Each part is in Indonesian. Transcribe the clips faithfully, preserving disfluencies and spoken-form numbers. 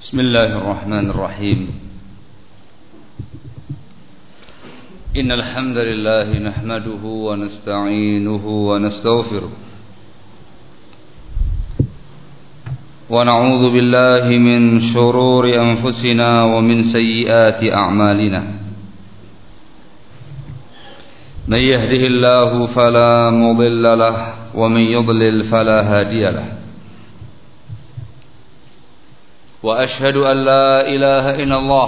بسم الله الرحمن الرحيم إن الحمد لله نحمده ونستعينه ونستغفره ونعوذ بالله من شرور أنفسنا ومن سيئات أعمالنا من يهده الله فلا مضل له ومن يضلل فلا هادي له وأشهد أن لا إله إلا الله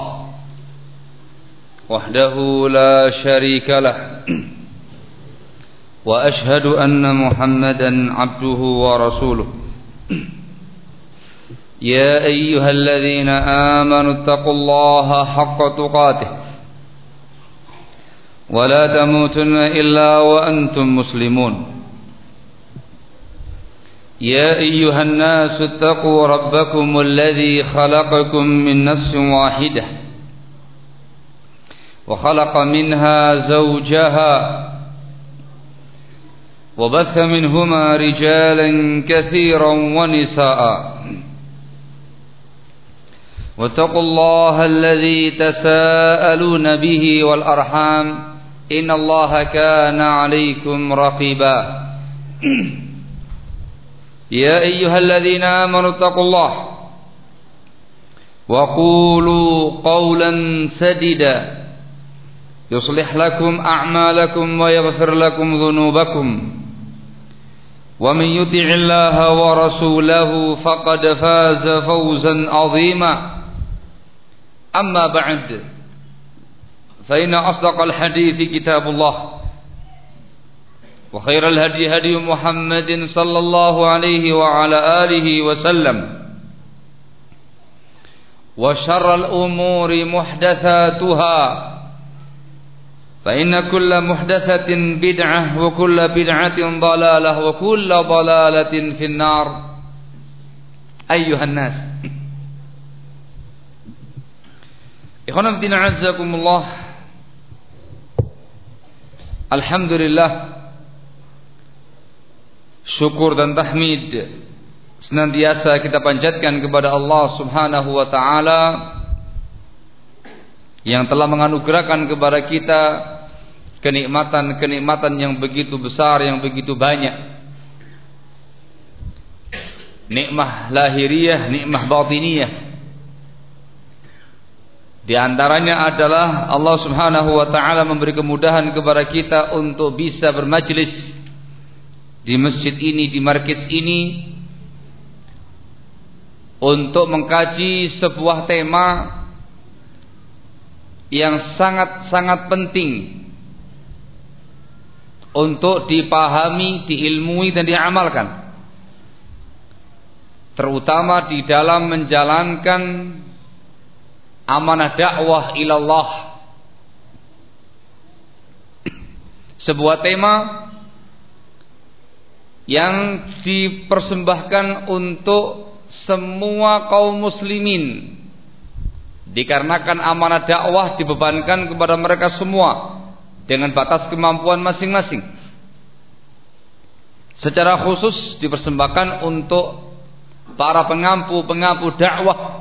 وحده لا شريك له وأشهد أن محمدا عبده ورسوله يا أيها الذين آمنوا اتقوا الله حق تقاته ولا تموتن إلا وأنتم مسلمون يا أيها الناس اتقوا ربكم الذي خلقكم من نفس واحدة وخلق منها زوجها وبث منهما رجالا كثيرا ونساء واتقوا الله الذي تساءلون به والأرحام إن الله كان عليكم رقيبا يا أيها الذين آمنوا اتقوا الله وقولوا قولا سديدا يصلح لكم أعمالكم ويغفر لكم ذنوبكم ومن يطع الله ورسوله فقد فاز فوزا عظيما أما بعد فإن أصدق الحديث كتاب الله وخير الهدي هدي محمد صلى الله عليه وعلى آله وسلم وشر الأمور محدثاتها فإن كل محدثة بدعة وكل بدعة ضلالة وكل ضلالة في النار أيها الناس إخوانا في الدين أعزكم الله Alhamdulillah, syukur dan tahmid senantiasa kita panjatkan kepada Allah Subhanahu wa taala yang telah menganugerahkan kepada kita kenikmatan-kenikmatan yang begitu besar, yang begitu banyak. Nikmah lahiriah, nikmah batiniyah. Di antaranya adalah Allah Subhanahu wa taala memberi kemudahan kepada kita untuk bisa bermajlis di masjid ini, di markaz ini, untuk mengkaji sebuah tema yang sangat-sangat penting untuk dipahami, diilmui dan diamalkan, terutama di dalam menjalankan amanah dakwah ilallah. Sebuah tema yang dipersembahkan untuk semua kaum muslimin, dikarenakan amanah dakwah dibebankan kepada mereka semua dengan batas kemampuan masing-masing. Secara khusus dipersembahkan untuk para pengampu-pengampu dakwah,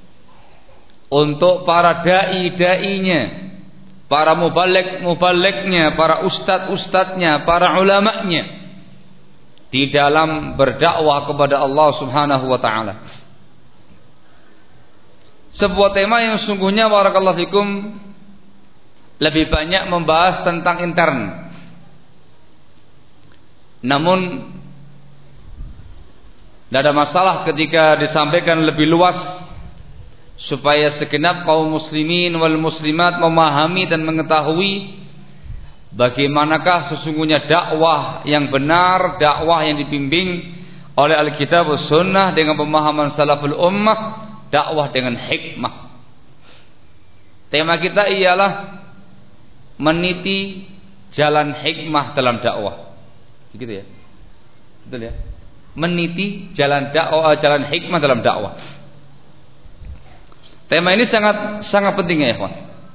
untuk para dai-dainya, para mubaligh-mubalignya, para ustadz-ustadznya, para ulamanya di dalam berdakwah kepada Allah Subhanahu wa taala. Sebuah tema yang sungguhnya barakallahu fikum lebih banyak membahas tentang intern. Namun tidak ada masalah ketika disampaikan lebih luas, supaya segenap kaum muslimin wal muslimat memahami dan mengetahui bagaimanakah sesungguhnya dakwah yang benar, dakwah yang dibimbing oleh Alkitab dan Sunnah dengan pemahaman salaful ummah, dakwah dengan hikmah. Tema kita ialah meniti jalan hikmah dalam dakwah. Begitu ya? Betul ya? Meniti jalan dakwah, jalan hikmah dalam dakwah. Tema ini sangat sangat penting ya ikhwan,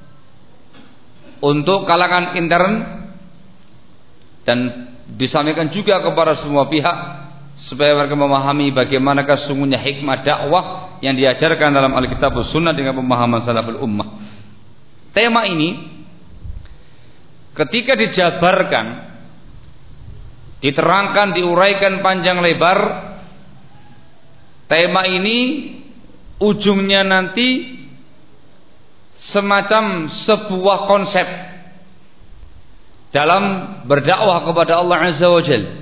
untuk kalangan intern dan disampaikan juga kepada semua pihak supaya mereka memahami bagaimanakah sesungguhnya hikmah dakwah yang diajarkan dalam Alkitab dan Sunnah dengan pemahaman salaful ummah. Tema ini ketika dijabarkan, diterangkan, diuraikan panjang lebar, tema ini ujungnya nanti semacam sebuah konsep dalam berdakwah kepada Allah Azza wa Jalla.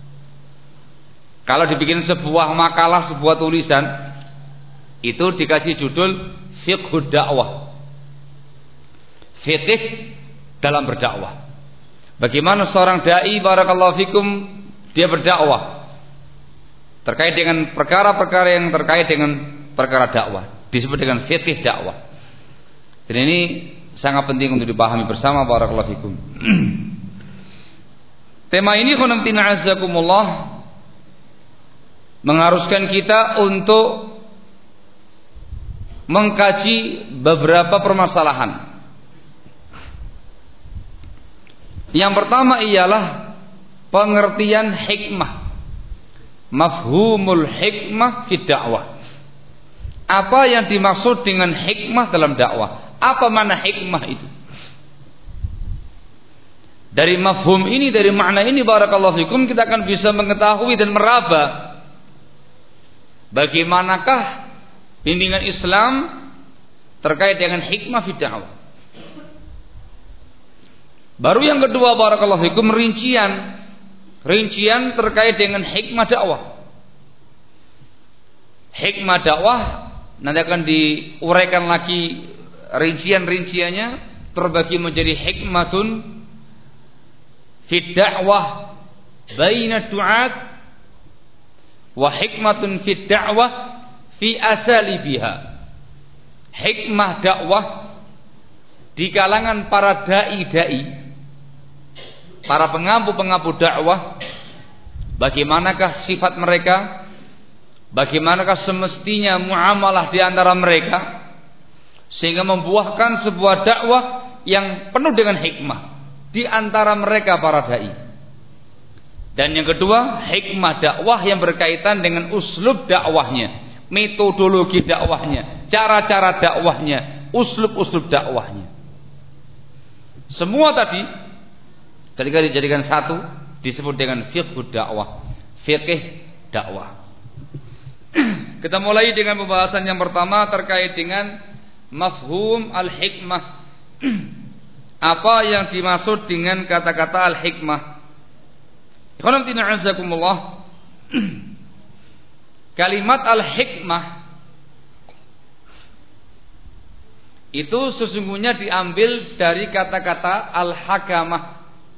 Kalau dibikin sebuah makalah, sebuah tulisan, itu dikasih judul fiqhud dakwah, fikih dalam berdakwah. Bagaimana seorang dai barakallahu fikum dia berdakwah terkait dengan perkara-perkara yang terkait dengan perkara dakwah, disebut dengan fikih dakwah. Dan ini sangat penting untuk dipahami bersama barakallahu fikum. Tema ini khonamtina azzakumullah mengharuskan kita untuk mengkaji beberapa permasalahan. Yang pertama ialah pengertian hikmah, mafhumul hikmah fi dakwah. Apa yang dimaksud dengan hikmah dalam dakwah? Apa makna hikmah itu? Dari mafhum ini, dari makna ini barakallahu fikum, kita akan bisa mengetahui dan meraba bagaimanakah bimbingan Islam terkait dengan hikmah fi dakwah. Baru yang kedua barakallahu fikum, rincian rincian terkait dengan hikmah dakwah. Hikmah dakwah nanti akan diuraikan lagi rincian-rinciannya, terbagi menjadi hikmatun fi dakwah baina du'at wa hikmatun fi dakwah fi asalibiha. Hikmah dakwah di kalangan para dai-dai, para pengampu-pengampu dakwah, bagaimanakah sifat mereka, bagaimanakah semestinya muamalah di antara mereka, sehingga membuahkan sebuah dakwah yang penuh dengan hikmah di antara mereka para dai. Dan yang kedua, hikmah dakwah yang berkaitan dengan uslub dakwahnya, metodologi dakwahnya, cara-cara dakwahnya, uslub-uslub dakwahnya. Semua tadi ketika dijadikan satu disebut dengan fiqh dakwah, fikih dakwah. Kita mulai dengan pembahasan yang pertama terkait dengan mafhum al-hikmah. Apa yang dimaksud dengan kata-kata al-hikmah? Ikhwanatina azzakumullah. Kalimat al-hikmah itu sesungguhnya diambil dari kata-kata al-hakamah.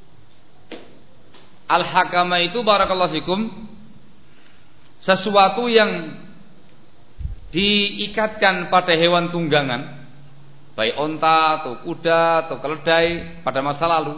Al-hakamah itu barakallahu fikum sesuatu yang diikatkan pada hewan tunggangan, baik onta atau kuda atau keledai pada masa lalu,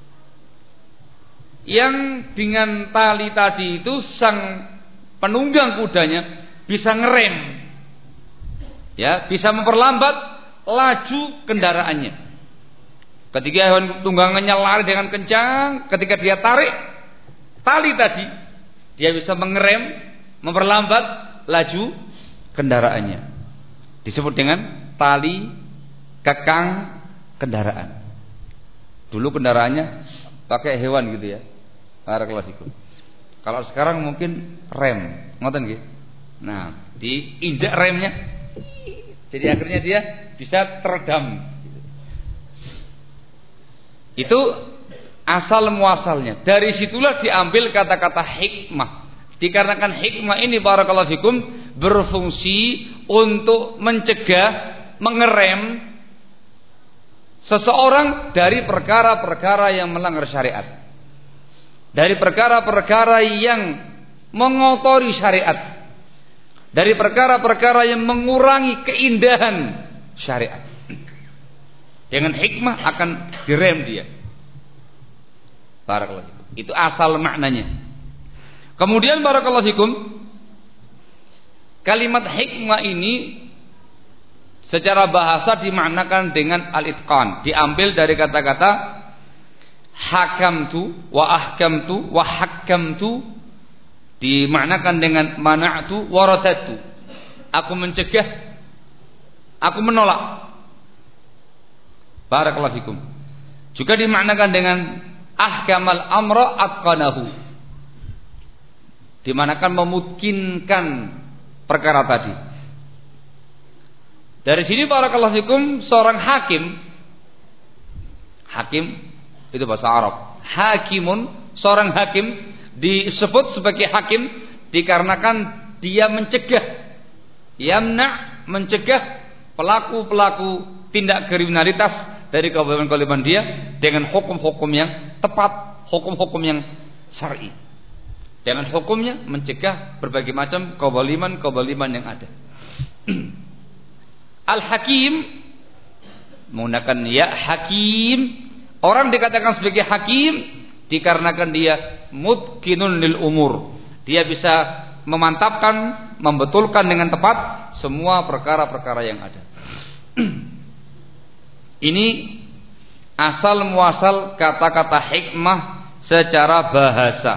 yang dengan tali tadi itu sang penunggang kudanya bisa ngerem, ya, bisa memperlambat laju kendaraannya. Ketika hewan tunggangannya lari dengan kencang, ketika dia tarik tali tadi, dia bisa mengerem, memperlambat laju kendaraannya. Disebut dengan tali kekang kendaraan. Dulu kendaraannya pakai hewan gitu ya. Barakallahu fikum. Kalau sekarang mungkin rem, ngoten nggih. Nah, diinjak remnya, jadi akhirnya dia bisa teredam. Itu asal muasalnya. Dari situlah diambil kata-kata hikmah. Dikarenakan hikmah ini barakallahu fikum berfungsi untuk mencegah, mengerem seseorang dari perkara-perkara yang melanggar syariat, dari perkara-perkara yang mengotori syariat, dari perkara-perkara yang mengurangi keindahan syariat. Dengan hikmah akan direm dia. Barakallahu fikum. Itu asal maknanya. Kemudian barakallahu fikum, kalimat hikmah ini secara bahasa dimaknakan dengan al-itqan, diambil dari kata-kata hakamtu wa ahkamtu wa hakkamtu, dimaknakan dengan mana'tu wa radadtu. aku mencegah, aku menolak. Barakallahu fikum. Juga dimaknakan dengan ahkamal amra atqanahu, dimanakan memungkinkan perkara tadi. Dari sini barakallahu fikum, seorang hakim, hakim itu bahasa Arab, hakimun, seorang hakim disebut sebagai hakim dikarenakan dia mencegah, yamna, mencegah pelaku-pelaku tindak kriminalitas dari kewajiban-kewajiban dia dengan hukum-hukum yang tepat, hukum-hukum yang syar'i. Dengan hukumnya mencegah berbagai macam kezaliman-kezaliman yang ada. Al-Hakim menggunakan ya hakim. Orang dikatakan sebagai hakim dikarenakan dia mutqinun lil umur. Dia bisa memantapkan, membetulkan dengan tepat semua perkara-perkara yang ada. Ini asal muasal kata-kata hikmah secara bahasa.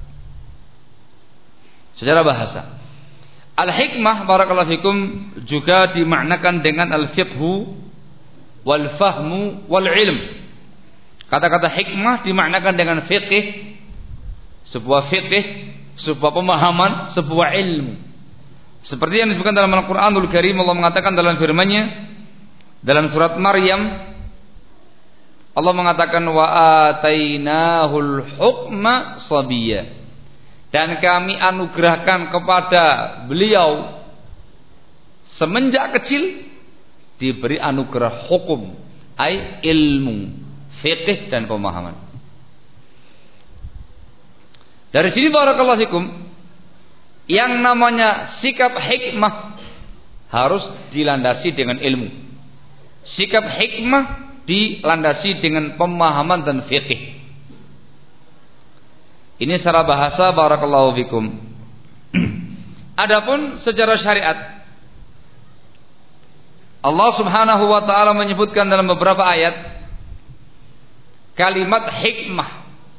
Secara bahasa. Al-hikmah barakallahu fikum juga dimaknakan dengan al-fiqhu wal fahmu wal ilm. Kata-kata hikmah dimaknakan dengan fiqh, sebuah fiqh, sebuah pemahaman, sebuah ilmu. Seperti yang disebutkan dalam Al-Qur'anul Karim, Allah mengatakan dalam firman-Nya dalam surat Maryam, Allah mengatakan wa atainahul hukma sabiyya. Dan kami anugerahkan kepada beliau semenjak kecil diberi anugerah hukum, ai ilmu, fiqh dan pemahaman. Dari sini barakallahu fikum, yang namanya sikap hikmah harus dilandasi dengan ilmu. Sikap hikmah dilandasi dengan pemahaman dan fiqh. Ini secara bahasa barakallahu fikum. Adapun secara syariat, Allah Subhanahu wa taala menyebutkan dalam beberapa ayat kalimat hikmah,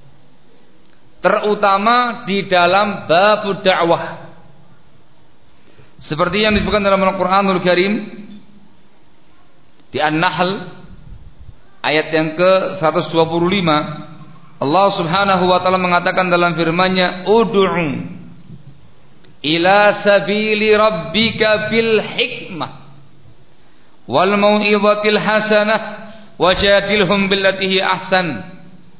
terutama di dalam bab dakwah. Seperti yang disebutkan dalam Al-Qur'anul Karim di An-Nahl ayat yang ke seratus dua puluh lima, Allah Subhanahu wa taala mengatakan dalam firman-Nya, "Ud'u ila sabili rabbika bil hikmah wal mau'izatil hasanah wajadilhum billati hi ahsan."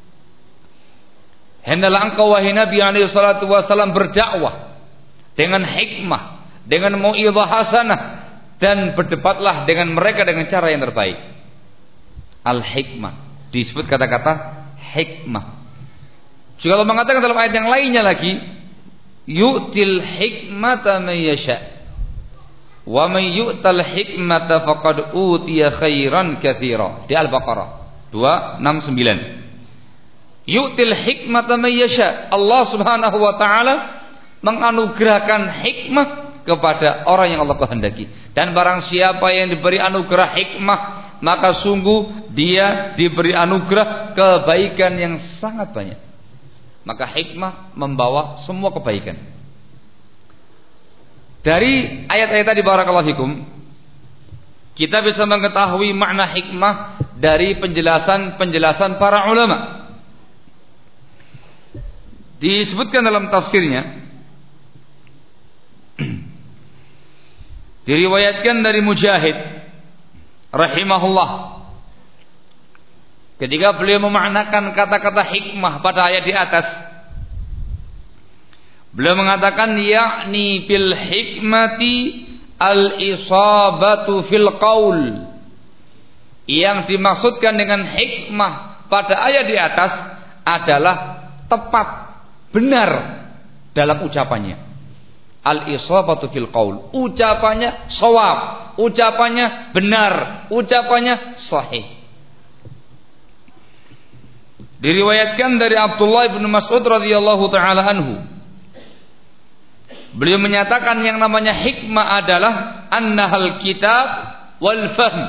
Hendaklah engkau wahai Nabi alaihi salatu wasallam berdakwah dengan hikmah, dengan mau'izah hasanah, dan berdebatlah dengan mereka dengan cara yang terbaik. Al-hikmah disebut kata-kata hikmah. Juga Allah mengatakan dalam ayat yang lainnya lagi, yu'til hikmata may yasha wa may yu'tal hikmata faqad utiya khairan katsira. Di Al-Baqarah dua enam sembilan. Yu'til hikmata may yasha. Allah Subhanahu wa taala menganugerahkan hikmah kepada orang yang Allah kehendaki. Dan barang siapa yang diberi anugerah hikmah, maka sungguh dia diberi anugerah kebaikan yang sangat banyak. Maka hikmah membawa semua kebaikan. Dari ayat-ayat tadi barakallahu fikum, kita bisa mengetahui makna hikmah dari penjelasan-penjelasan para ulama. Disebutkan dalam tafsirnya, diriwayatkan dari Mujahid rahimahullah, ketika beliau memaknakan kata-kata hikmah pada ayat di atas, beliau mengatakan yakni bil hikmati al isabatu fil qaul. Yang dimaksudkan dengan hikmah pada ayat di atas adalah tepat, benar dalam ucapannya. Al isabatu fil qaul, ucapannya shawab, ucapannya benar, ucapannya sahih. Diriwayatkan dari Abdullah bin Mas'ud radhiyallahu taala anhu, beliau menyatakan yang namanya hikmah adalah annahal kitab wal fahm.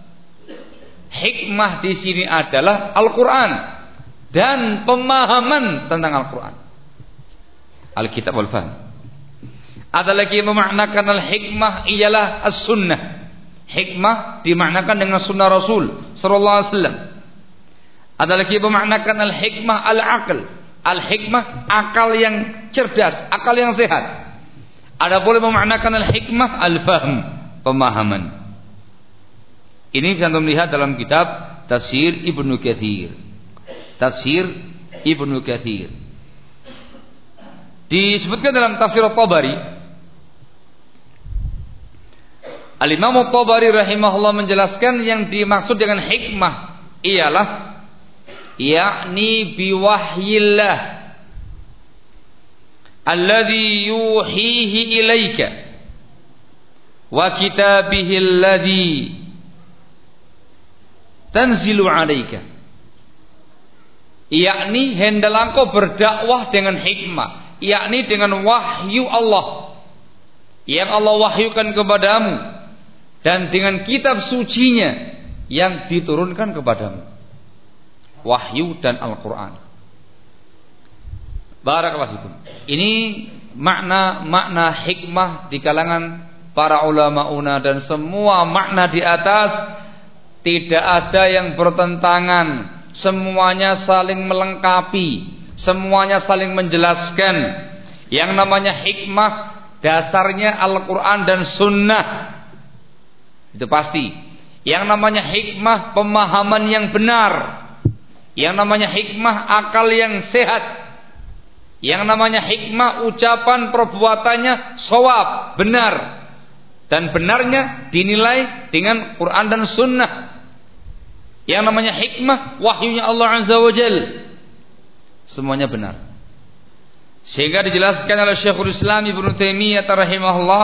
Hikmah di sini adalah Al-Qur'an dan pemahaman tentang Al-Qur'an. Al-kitab wal fahm. Ada lagi yang memaknakan al-hikmah ialah as-sunnah. Hikmah dimaknakan dengan sunnah Rasul sallallahu alaihi wasallam. Ada lagi yang memaknakan al-hikmah al-aql. Al-hikmah akal yang cerdas, akal yang sehat. Ada boleh memaknakan al-hikmah al-fahm, pemahaman. Ini bisa melihat dalam kitab Tafsir Ibnu Katsir. Tafsir Ibnu Katsir. Disebutkan dalam Tafsir At-Tabari, Al-Imam At-Tabari rahimahullah menjelaskan yang dimaksud dengan hikmah ialah yakni biwahyillah alladhi yuhihi ilaika wa kitabihi alladhi tanzilu alaika, yakni hendaklah engkau berdakwah dengan hikmah, yakni dengan wahyu Allah yang Allah wahyukan kepadamu dan dengan kitab sucinya yang diturunkan kepadamu, wahyu dan Al-Quran. Barakallahu fikum. Ini makna-makna hikmah di kalangan para ulama-una, dan semua makna di atas tidak ada yang bertentangan, semuanya saling melengkapi, semuanya saling menjelaskan. Yang namanya hikmah dasarnya Al-Quran dan Sunnah, itu pasti. Yang namanya hikmah pemahaman yang benar, yang namanya hikmah akal yang sehat, yang namanya hikmah ucapan perbuatannya shawab, benar, dan benarnya dinilai dengan Quran dan Sunnah. Yang namanya hikmah wahyunya Allah Azza wa Jal, semuanya benar. Sehingga dijelaskan oleh Syekhul Islam Ibnu Taimiyah rahimahullah,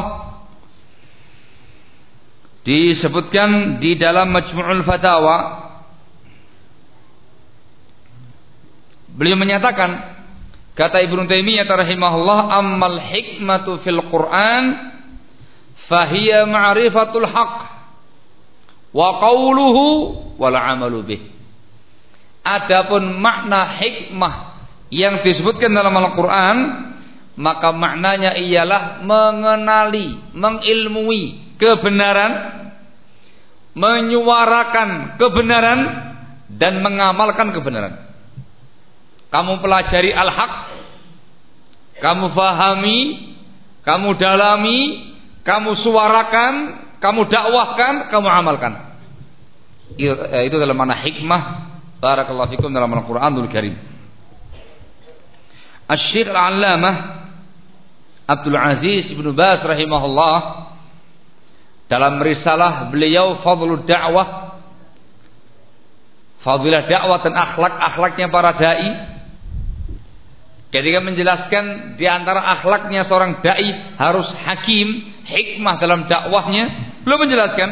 disebutkan di dalam Majmu'ul Fatawa, beliau menyatakan, kata Ibnu Taimiyah rahimahullah, ammal hikmatu fil Quran fahiya ma'rifatul haqq wa qawluhu wal amalu bih. Adapun makna hikmah yang disebutkan dalam Al-Quran, maka maknanya ialah mengenali, mengilmui kebenaran, menyuarakan kebenaran, dan mengamalkan kebenaran. Kamu pelajari al-haq, kamu fahami, kamu dalami, kamu suarakan, kamu dakwahkan, kamu amalkan. Itu dalam makna hikmah. Barakallahu fikum dalam Al-Quranul Karim. Asy-Syaikh Al-Allamah Abdul Aziz Ibnu Baz rahimahullah, dalam risalah beliau Fadlud Da'wah, fadilah dakwah dan akhlak-akhlaknya para dai, ketika menjelaskan di antara akhlaknya seorang dai harus hakim, hikmah dalam dakwahnya, beliau menjelaskan,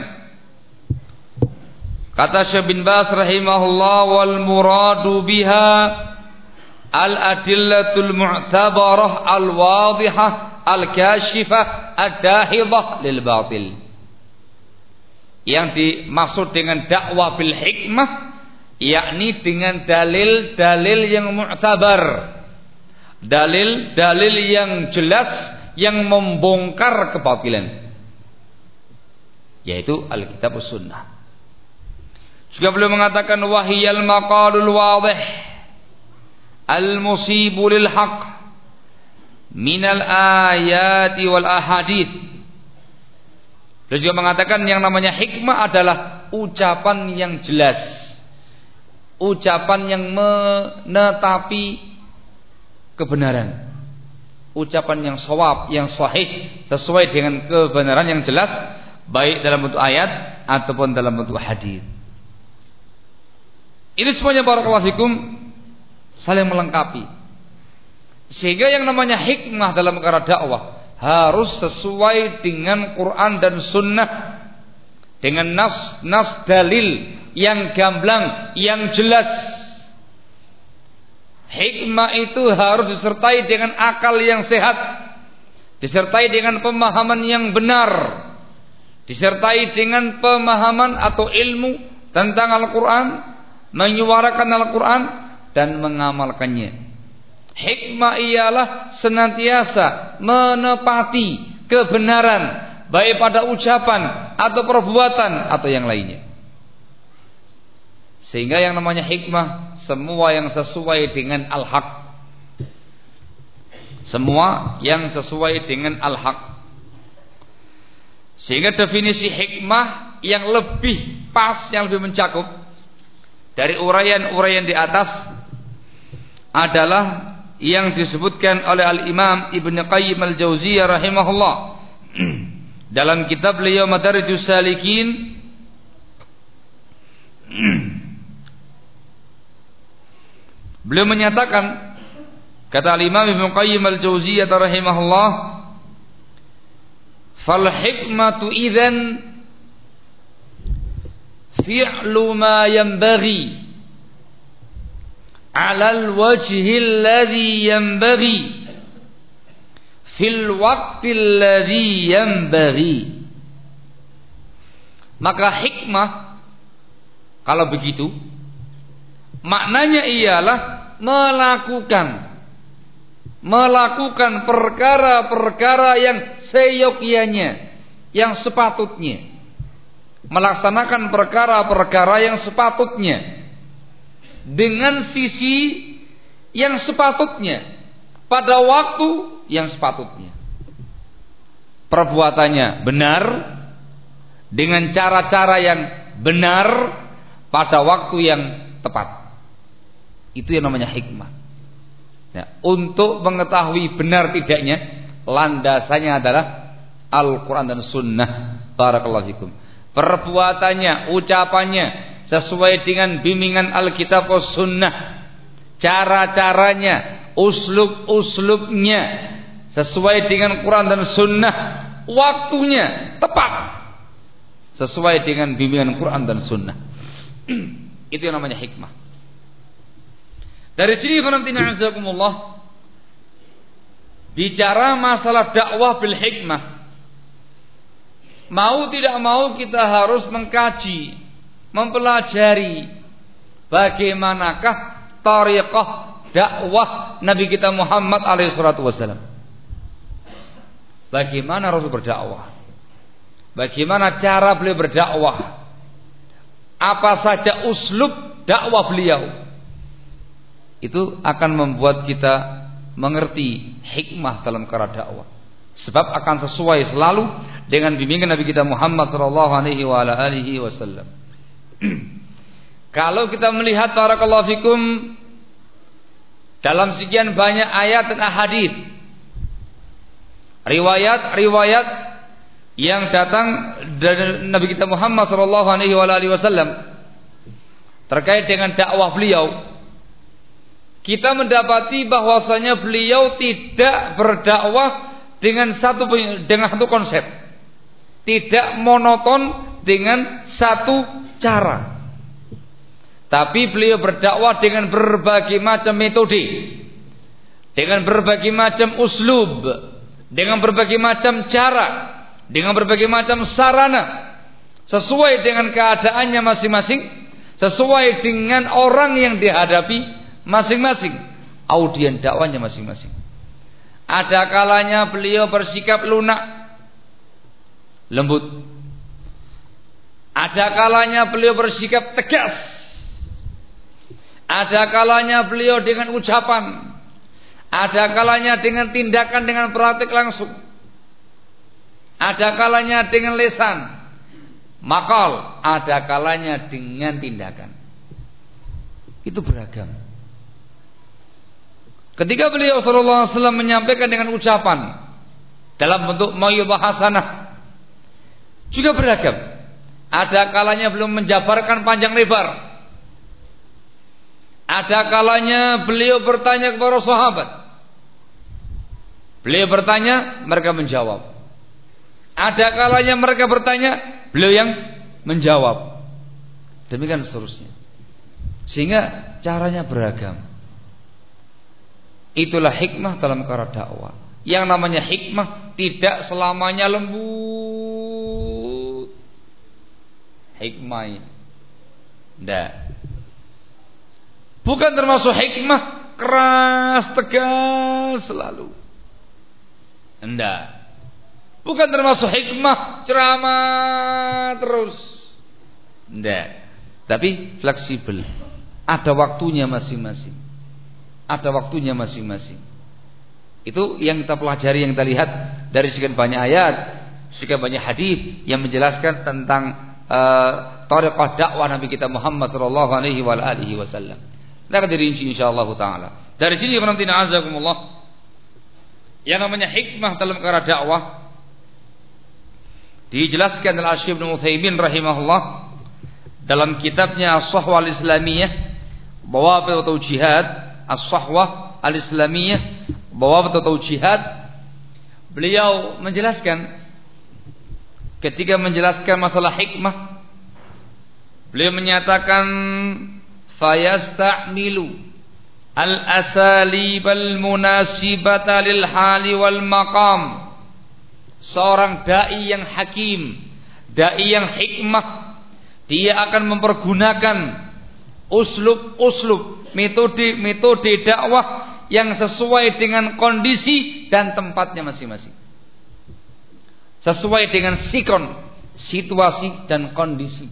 kata Syekh bin Baz rahimahullah, wal muradu biha al-adillatul mu'tabarah al-wadihah al-kashifah ad-dahidah lil batil. Yang dimaksud dengan dakwah bil hikmah yakni dengan dalil-dalil yang mu'tabar, dalil-dalil yang jelas yang membongkar kebatilan, yaitu Alkitab was Sunnah. Juga beliau mengatakan wahiyal maqalul wadih al-musibu lil haqq minal ayati wal ahadith. Beliau juga mengatakan yang namanya hikmah adalah ucapan yang jelas, ucapan yang menetapi kebenaran, ucapan yang shawab, yang sahih, sesuai dengan kebenaran yang jelas, baik dalam bentuk ayat ataupun dalam bentuk hadis. Ini semuanya barakallahu fikum saling melengkapi. Sehingga yang namanya hikmah dalam perkara dakwah harus sesuai dengan Quran dan Sunnah, dengan nas nas dalil yang gamblang, yang jelas. Hikmah itu harus disertai dengan akal yang sehat, disertai dengan pemahaman yang benar, disertai dengan pemahaman atau ilmu tentang Al-Quran, menyuarakan Al-Quran dan mengamalkannya. Hikmah ialah senantiasa menepati kebenaran, baik pada ucapan atau perbuatan atau yang lainnya. Sehingga yang namanya hikmah, semua yang sesuai dengan al-haq, semua yang sesuai dengan al-haq. Sehingga definisi hikmah yang lebih pas, yang lebih mencakup dari uraian-uraian di atas adalah yang disebutkan oleh Al-Imam Ibnu Qayyim Al-Jauziyah rahimahullah dalam kitab beliau Madarijus Salikin. Beliau menyatakan, kata Al-Imam Ibnu Qayyim Al-Jauziyah rahimahullah, fal hikmatu idzan fi'lu ma yanbaghi 'ala al-wajhi alladhi yanbaghi fil waqti alladhi yanbaghi. Maka hikmah kalau begitu maknanya ialah melakukan melakukan perkara-perkara yang seyogyanya, yang sepatutnya, melaksanakan perkara-perkara yang sepatutnya dengan sisi yang sepatutnya pada waktu yang sepatutnya. Perbuatannya benar dengan cara-cara yang benar pada waktu yang tepat. Itu yang namanya hikmah. Ya, untuk mengetahui benar tidaknya, landasannya adalah Al-Quran dan Sunnah. Barakallahu fikum. Perbuatannya, ucapannya sesuai dengan bimbingan Alkitab dan Sunnah. Cara-caranya, uslub-uslubnya sesuai dengan Quran dan Sunnah. Waktunya tepat sesuai dengan bimbingan Quran dan Sunnah. Itu yang namanya hikmah. Dari sini khonamtina'azakumullah, bicara masalah dakwah bil hikmah, mau tidak mau kita harus mengkaji, mempelajari bagaimanakah tariqah dakwah Nabi kita Muhammad alaihi salatu wasallam. Bagaimana Rasul berdakwah, bagaimana cara beliau berdakwah, apa saja uslub dakwah beliau. Itu akan membuat kita mengerti hikmah dalam cara dakwah. Sebab akan sesuai selalu dengan bimbingan Nabi kita Muhammad sallallahu alaihi wasallam. Kalau kita melihat barakallahu fikum dalam sekian banyak ayat dan ahadits, riwayat-riwayat yang datang dari Nabi kita Muhammad sallallahu alaihi wasallam terkait dengan dakwah beliau, kita mendapati bahwasanya beliau tidak berdakwah dengan satu dengan satu konsep, tidak monoton dengan satu cara, tapi beliau berdakwah dengan berbagai macam metode, dengan berbagai macam uslub, dengan berbagai macam cara, dengan berbagai macam sarana, sesuai dengan keadaannya masing-masing, sesuai dengan orang yang dihadapi masing-masing, audien dakwanya masing-masing. Ada kalanya beliau bersikap lunak, lembut. Ada kalanya beliau bersikap tegas. Ada kalanya beliau dengan ucapan. Ada kalanya dengan tindakan, dengan praktik langsung. Ada kalanya dengan lisan, makal. Ada kalanya dengan tindakan. Itu beragam. Ketika beliau sallallahu alaihi wasallam menyampaikan dengan ucapan dalam bentuk mau'izah hasanah, juga beragam. Ada kalanya belum menjabarkan panjang lebar. Ada kalanya beliau bertanya kepada sahabat. Beliau bertanya, mereka menjawab. Ada kalanya mereka bertanya, beliau yang menjawab. Demikian seterusnya. Sehingga caranya beragam. Itulah hikmah dalam cara dakwah. Yang namanya hikmah tidak selamanya lembut. Hikmah ini tidak. Bukan termasuk hikmah keras, tegas selalu. Enggak. Bukan termasuk hikmah ceramah terus. Enggak. Tapi fleksibel. Ada waktunya masing-masing. Ada waktunya masing-masing. Itu yang kita pelajari, yang kita lihat dari sekian banyak ayat, sekian banyak hadis yang menjelaskan tentang uh, tariqah dakwah Nabi kita Muhammad sallallahu alaihi wasallam. Kita akan dirinci insyaallah taala. Dari sini nanti na'azakumullah, yang namanya hikmah dalam perkara dakwah dijelaskan oleh Syekh Ibnu Utsaimin rahimahullah dalam kitabnya As-Sahwah Al-Islamiyah, Dhawabit atau Jihad, As-Sahwah Al-Islamiyah, Dhawabit atau Jihad. Beliau menjelaskan, ketika menjelaskan masalah hikmah, beliau menyatakan fayasta'milu al-asalib al-munasibata lil hali wal maqam. Seorang dai yang hakim, dai yang hikmah, dia akan mempergunakan uslub-uslub, metode-metode dakwah yang sesuai dengan kondisi dan tempatnya masing-masing. Sesuai dengan sikon, situasi dan kondisi.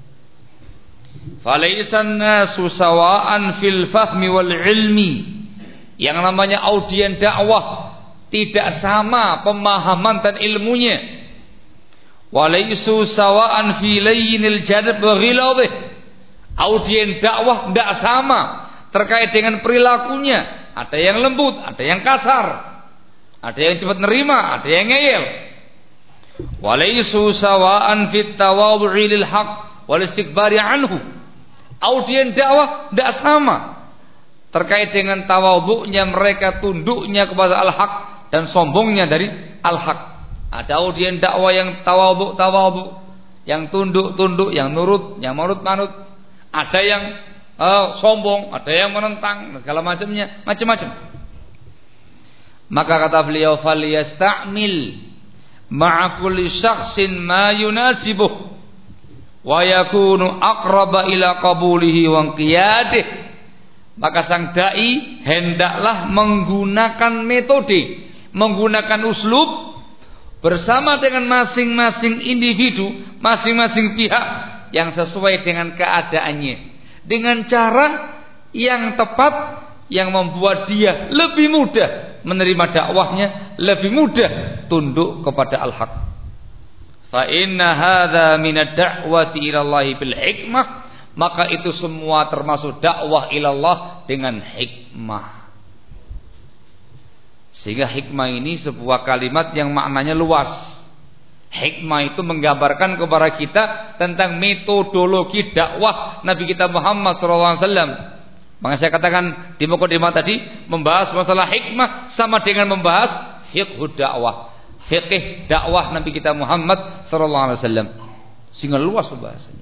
Falaisan nasu sawa'an fil fahmi wal ilmi. Yang namanya audien dakwah tidak sama pemahaman dan ilmunya. Walaisu sawa'an fi layyinil jadab wa ghiladih. Audien dakwah tidak sama terkait dengan perilakunya. Ada yang lembut, ada yang kasar, ada yang cepat nerima, ada yang ngeyel. Walaisu sawa'an fit tawadhu'i lil haqq wal istikbari anhu. Audien dakwah tidak sama terkait dengan tawadhu'nya mereka, tunduknya kepada al-haq dan sombongnya dari al-haq. Ada audien dakwah yang tawadhu'-tawadhu', yang tunduk-tunduk, yang nurut, yang manut-manut. Ada yang uh, sombong, ada yang menentang, segala macamnya, macam-macam. Maka kata beliau, falyasta'mil ma'a kulli syakhsin ma yunasibuh wa yakunu aqraba ila qabulihi wa qiyadih. Maka sang dai hendaklah menggunakan metode, menggunakan uslub bersama dengan masing-masing individu, masing-masing pihak yang sesuai dengan keadaannya, dengan cara yang tepat yang membuat dia lebih mudah menerima dakwahnya, lebih mudah tunduk kepada al-haq. Fa inna hadza min ad-da'wati ila Allah bil hikmah, maka itu semua termasuk dakwah ila Allah dengan hikmah. Sehingga hikmah ini sebuah kalimat yang maknanya luas. Hikmah itu menggambarkan kepada kita tentang metodologi dakwah Nabi kita Muhammad sallallahu alaihi wasallam. Maka saya katakan di mukadimah tadi, membahas masalah hikmah sama dengan membahas fiqh dakwah, fikih dakwah Nabi kita Muhammad sallallahu alaihi wasallam. Sehingga luas pembahasannya.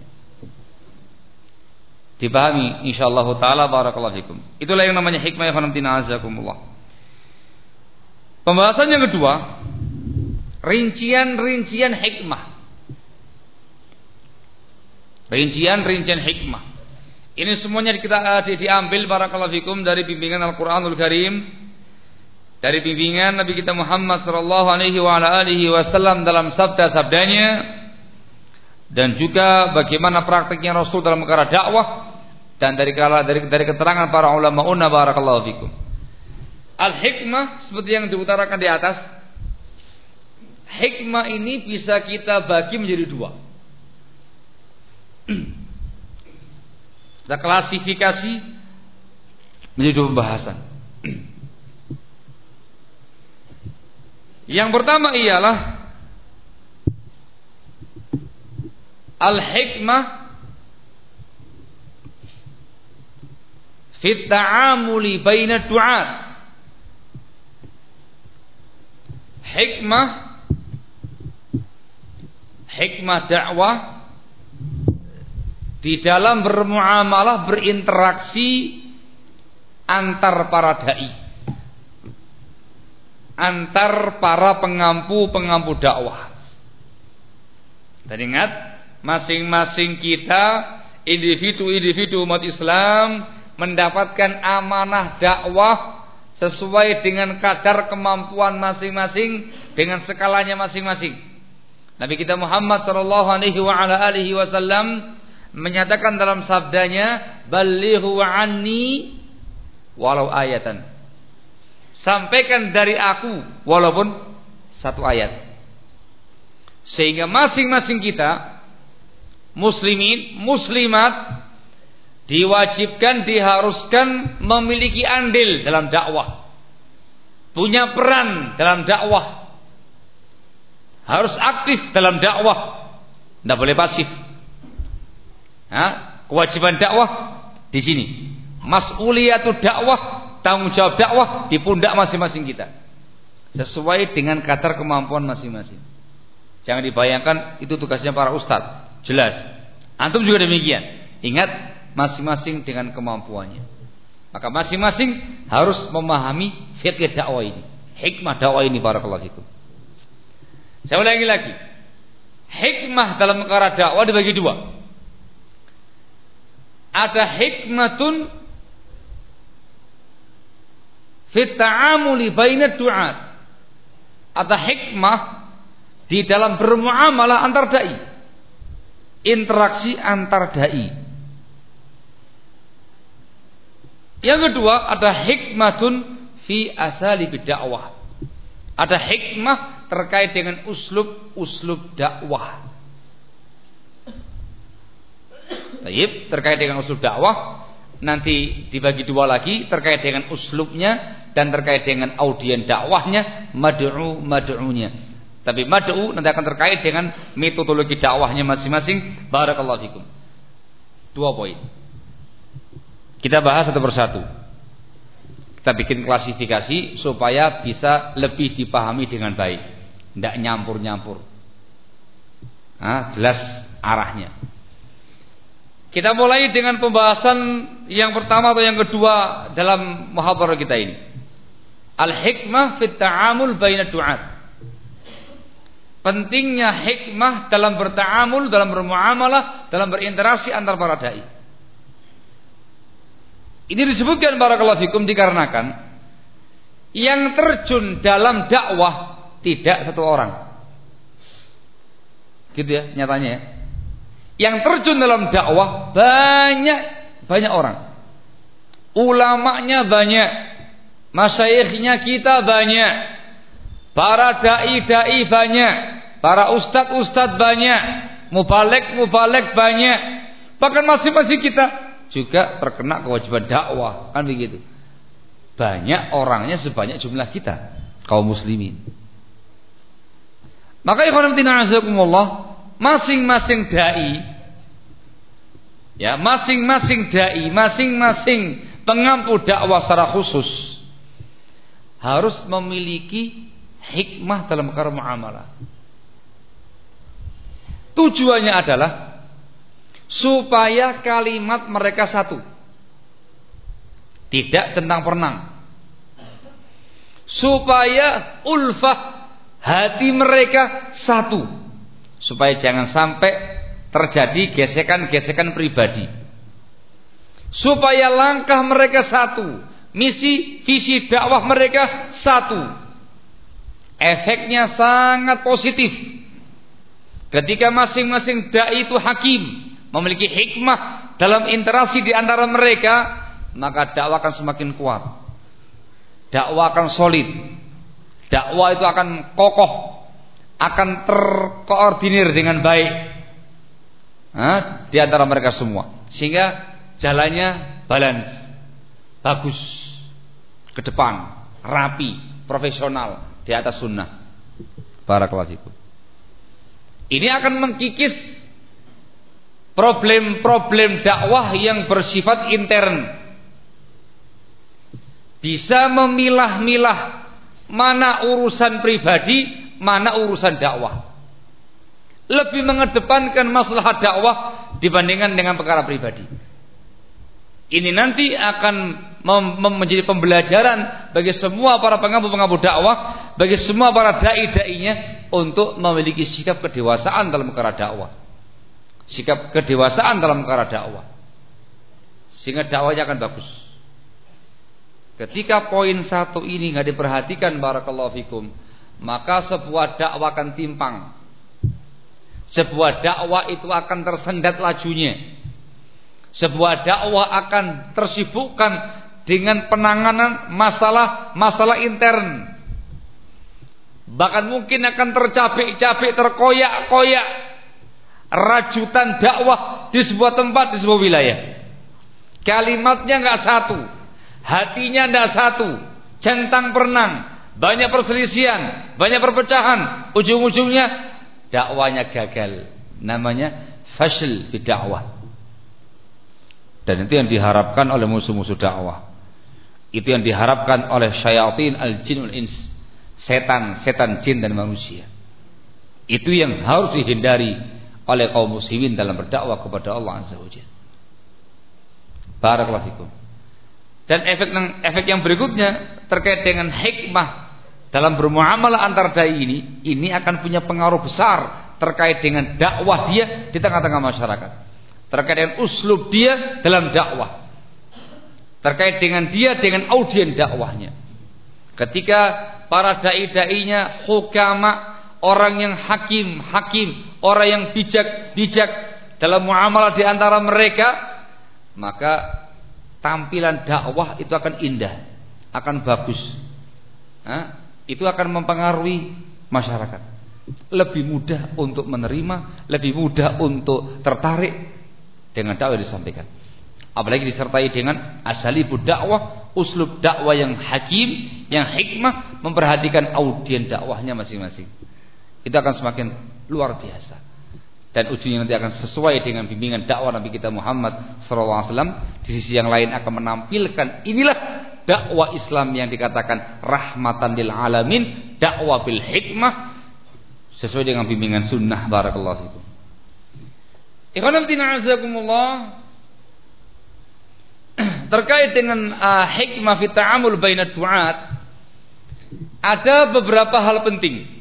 Dipahami insyaallah taala, barakallahu fikum. Itulah yang namanya hikmah ya khonamtina azakumullah. Pembahasan yang kedua, rincian-rincian hikmah. Rincian-rincian hikmah. Ini semuanya kita di, diambil barakallahu fikum dari bimbingan Al-Qur'anul Karim, dari bimbingan Nabi kita Muhammad sallallahu alaihi wa ala alihi wasallam dalam sabda-sabdanya, dan juga bagaimana praktiknya Rasul dalam perkara dakwah, dan dari dari dari keterangan para ulama unna barakallahu fikum. Al-hikmah seperti yang diutarakan di atas, hikmah ini bisa kita bagi menjadi dua. Kita klasifikasi menjadi dua pembahasan. Yang pertama ialah al-hikmah fi ta'amuli baina du'at. Hikmah hikmah dakwah di dalam bermuamalah, berinteraksi antar para dai, antar para pengampu-pengampu dakwah. Dan ingat, masing-masing kita, individu-individu umat Islam, mendapatkan amanah dakwah sesuai dengan kadar kemampuan masing-masing, dengan skalanya masing-masing. Nabi kita Muhammad sallallahu alaihi wa ala alihi wasallam menyatakan dalam sabdanya, "Ballighu anni walau ayatan." Sampaikan dari aku walaupun satu ayat. Sehingga masing-masing kita muslimin, muslimat diwajibkan, diharuskan memiliki andil dalam dakwah, punya peran dalam dakwah, harus aktif dalam dakwah, tidak boleh pasif. Nah, kewajiban dakwah di sini, mas'uliyatu dakwah, tanggung jawab dakwah di pundak masing-masing kita, sesuai dengan kadar kemampuan masing-masing. Jangan dibayangkan itu tugasnya para ustadz, jelas. Antum juga demikian. Ingat, masing-masing dengan kemampuannya. Maka masing-masing harus memahami fikih dakwah ini, hikmah dakwah ini. Barakallahu fikum. Saya ulangi lagi, hikmah dalam perkara dakwah dibagi dua. Ada hikmatun fit ta'amuli bainad du'at. Ada hikmah di dalam bermuamalah antar dai, interaksi antar dai. Yang kedua, ada hikmatun fi asalib dakwah. Ada hikmah terkait dengan uslub-uslub dakwah. Baik, terkait dengan uslub dakwah nanti dibagi dua lagi, terkait dengan uslubnya dan terkait dengan audien dakwahnya, mad'u mad'unya. Tapi mad'u nanti akan terkait dengan metodologi dakwahnya masing-masing. Barakallahu fikum. Dua poin. Kita bahas satu persatu. Kita bikin klasifikasi supaya bisa lebih dipahami dengan baik, tidak nyampur-nyampur. Nah, jelas arahnya. Kita mulai dengan pembahasan yang pertama atau yang kedua dalam muhadharah kita ini. Al-hikmah fit ta'amul bainad du'at. Pentingnya hikmah dalam berta'amul, dalam bermuamalah, dalam berinteraksi antar para dai. Ini disebutkan barakallahu fikum dikarenakan yang terjun dalam dakwah tidak satu orang. Gitu ya nyatanya ya. Yang terjun dalam dakwah banyak banyak orang. Ulamanya banyak, masyayikhnya kita banyak, para dai-dai banyak, para ustadz-ustadz banyak, mubalek-mubalek banyak. Bahkan masing-masing kita juga terkena kewajiban dakwah, kan begitu. Banyak orangnya sebanyak jumlah kita, kaum muslimin. Maka ikhwan fillah azakumullah, masing-masing dai, ya masing-masing dai, masing-masing pengampu dakwah secara khusus harus memiliki hikmah dalam perkara muamalah. Tujuannya adalah supaya kalimat mereka satu, tidak centang perenang, supaya ulfah hati mereka satu, supaya jangan sampai terjadi gesekan-gesekan pribadi, supaya langkah mereka satu, misi visi dakwah mereka satu. Efeknya sangat positif ketika masing-masing dai itu hakim, memiliki hikmah dalam interaksi di antara mereka, maka dakwah akan semakin kuat, dakwah akan solid, dakwah itu akan kokoh, akan terkoordinir dengan baik, nah, di antara mereka semua, sehingga jalannya balance, bagus, ke depan, rapi, profesional, di atas sunnah. Barakallahu fikum. Ini akan mengkikis problem-problem dakwah yang bersifat intern. Bisa memilah-milah mana urusan pribadi, mana urusan dakwah. Lebih mengedepankan maslahat dakwah dibandingkan dengan perkara pribadi. Ini nanti akan mem- menjadi pembelajaran bagi semua para pengampu-pengampu dakwah, bagi semua para dai-dainya untuk memiliki sikap kedewasaan dalam perkara dakwah. Sikap kedewasaan dalam perkara dakwah. sehingga dakwahnya akan bagus. Ketika poin satu ini nggak diperhatikan, barakallahu fikum, maka sebuah dakwah akan timpang. Sebuah dakwah itu akan tersendat lajunya. Sebuah dakwah akan tersibukkan dengan penanganan masalah-masalah intern. Bahkan mungkin akan tercapek-capek, terkoyak-koyak rajutan dakwah di sebuah tempat, di sebuah wilayah. Kalimatnya nggak satu, hatinya nggak satu, centang perenang, banyak perselisihan, banyak perpecahan, ujung-ujungnya dakwanya gagal. Namanya fashl di dakwah. Dan itu yang diharapkan oleh musuh-musuh dakwah. Itu yang diharapkan oleh syayatin al-jin wal ins, setan-setan jin dan manusia. Itu yang harus dihindari oleh kaum muslimin dalam berdakwah kepada Allah Azza wa Jalla. Barakallahu fikum. Dan efek efek yang berikutnya terkait dengan hikmah dalam bermuamalah antar dai ini, ini akan punya pengaruh besar terkait dengan dakwah dia di tengah-tengah masyarakat, terkait dengan uslub dia dalam dakwah, terkait dengan dia dengan audien dakwahnya. Ketika para dai-dainya hukama, orang yang hakim, hakim, orang yang bijak-bijak dalam muamalah di antara mereka, maka tampilan dakwah itu akan indah, akan bagus. Nah, itu akan mempengaruhi masyarakat. Lebih mudah untuk menerima, lebih mudah untuk tertarik dengan dakwah yang disampaikan. Apalagi disertai dengan asalibud dakwah, uslub dakwah yang hakim, yang hikmah, memperhatikan audien dakwahnya masing-masing. Itu akan semakin luar biasa. Dan ujungnya nanti akan sesuai dengan bimbingan dakwah Nabi kita Muhammad sallallahu alaihi wasallam. Di sisi yang lain akan menampilkan inilah dakwah Islam yang dikatakan rahmatan lil alamin, dakwah bil hikmah, sesuai dengan bimbingan sunnah. Barakallahu fikum. Ikhwan fillah azakumullah. Terkait dengan uh, hikmah fi ta'amul bainad du'at, ada beberapa hal penting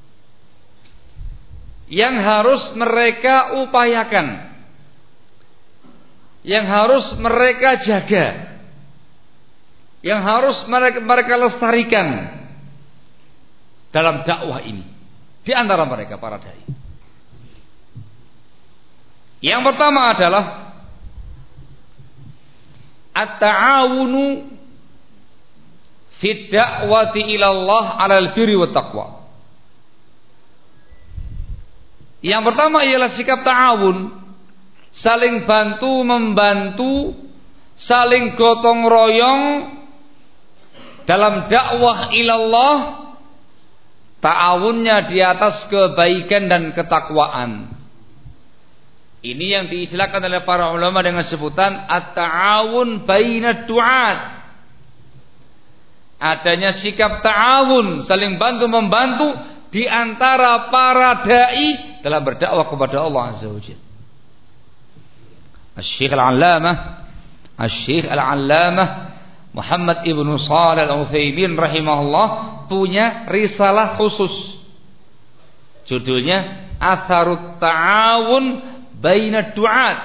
yang harus mereka upayakan, yang harus mereka jaga, yang harus mereka, mereka lestarikan dalam dakwah ini di antara mereka para dai. Yang pertama adalah at-ta'awunu fi da'wati ila Allah 'alal birri wat taqwa. Yang pertama ialah sikap ta'awun, saling bantu membantu, saling gotong royong dalam dakwah ilallah. Ta'awunnya di atas kebaikan dan ketakwaan. Ini yang diistilahkan oleh para ulama dengan sebutan at-ta'awun bainad du'at. Adanya sikap ta'awun, saling bantu membantu di antara para dai dalam berdakwah kepada Allah Azza wa Jalla. Asy-Syaikh Al-'Allamah Asy-Syaikh Al-'Allamah Muhammad Ibnu Shalih Al-Utsaimin rahimahullah punya risalah khusus. Judulnya Atharut Ta'awun Bainad Du'at.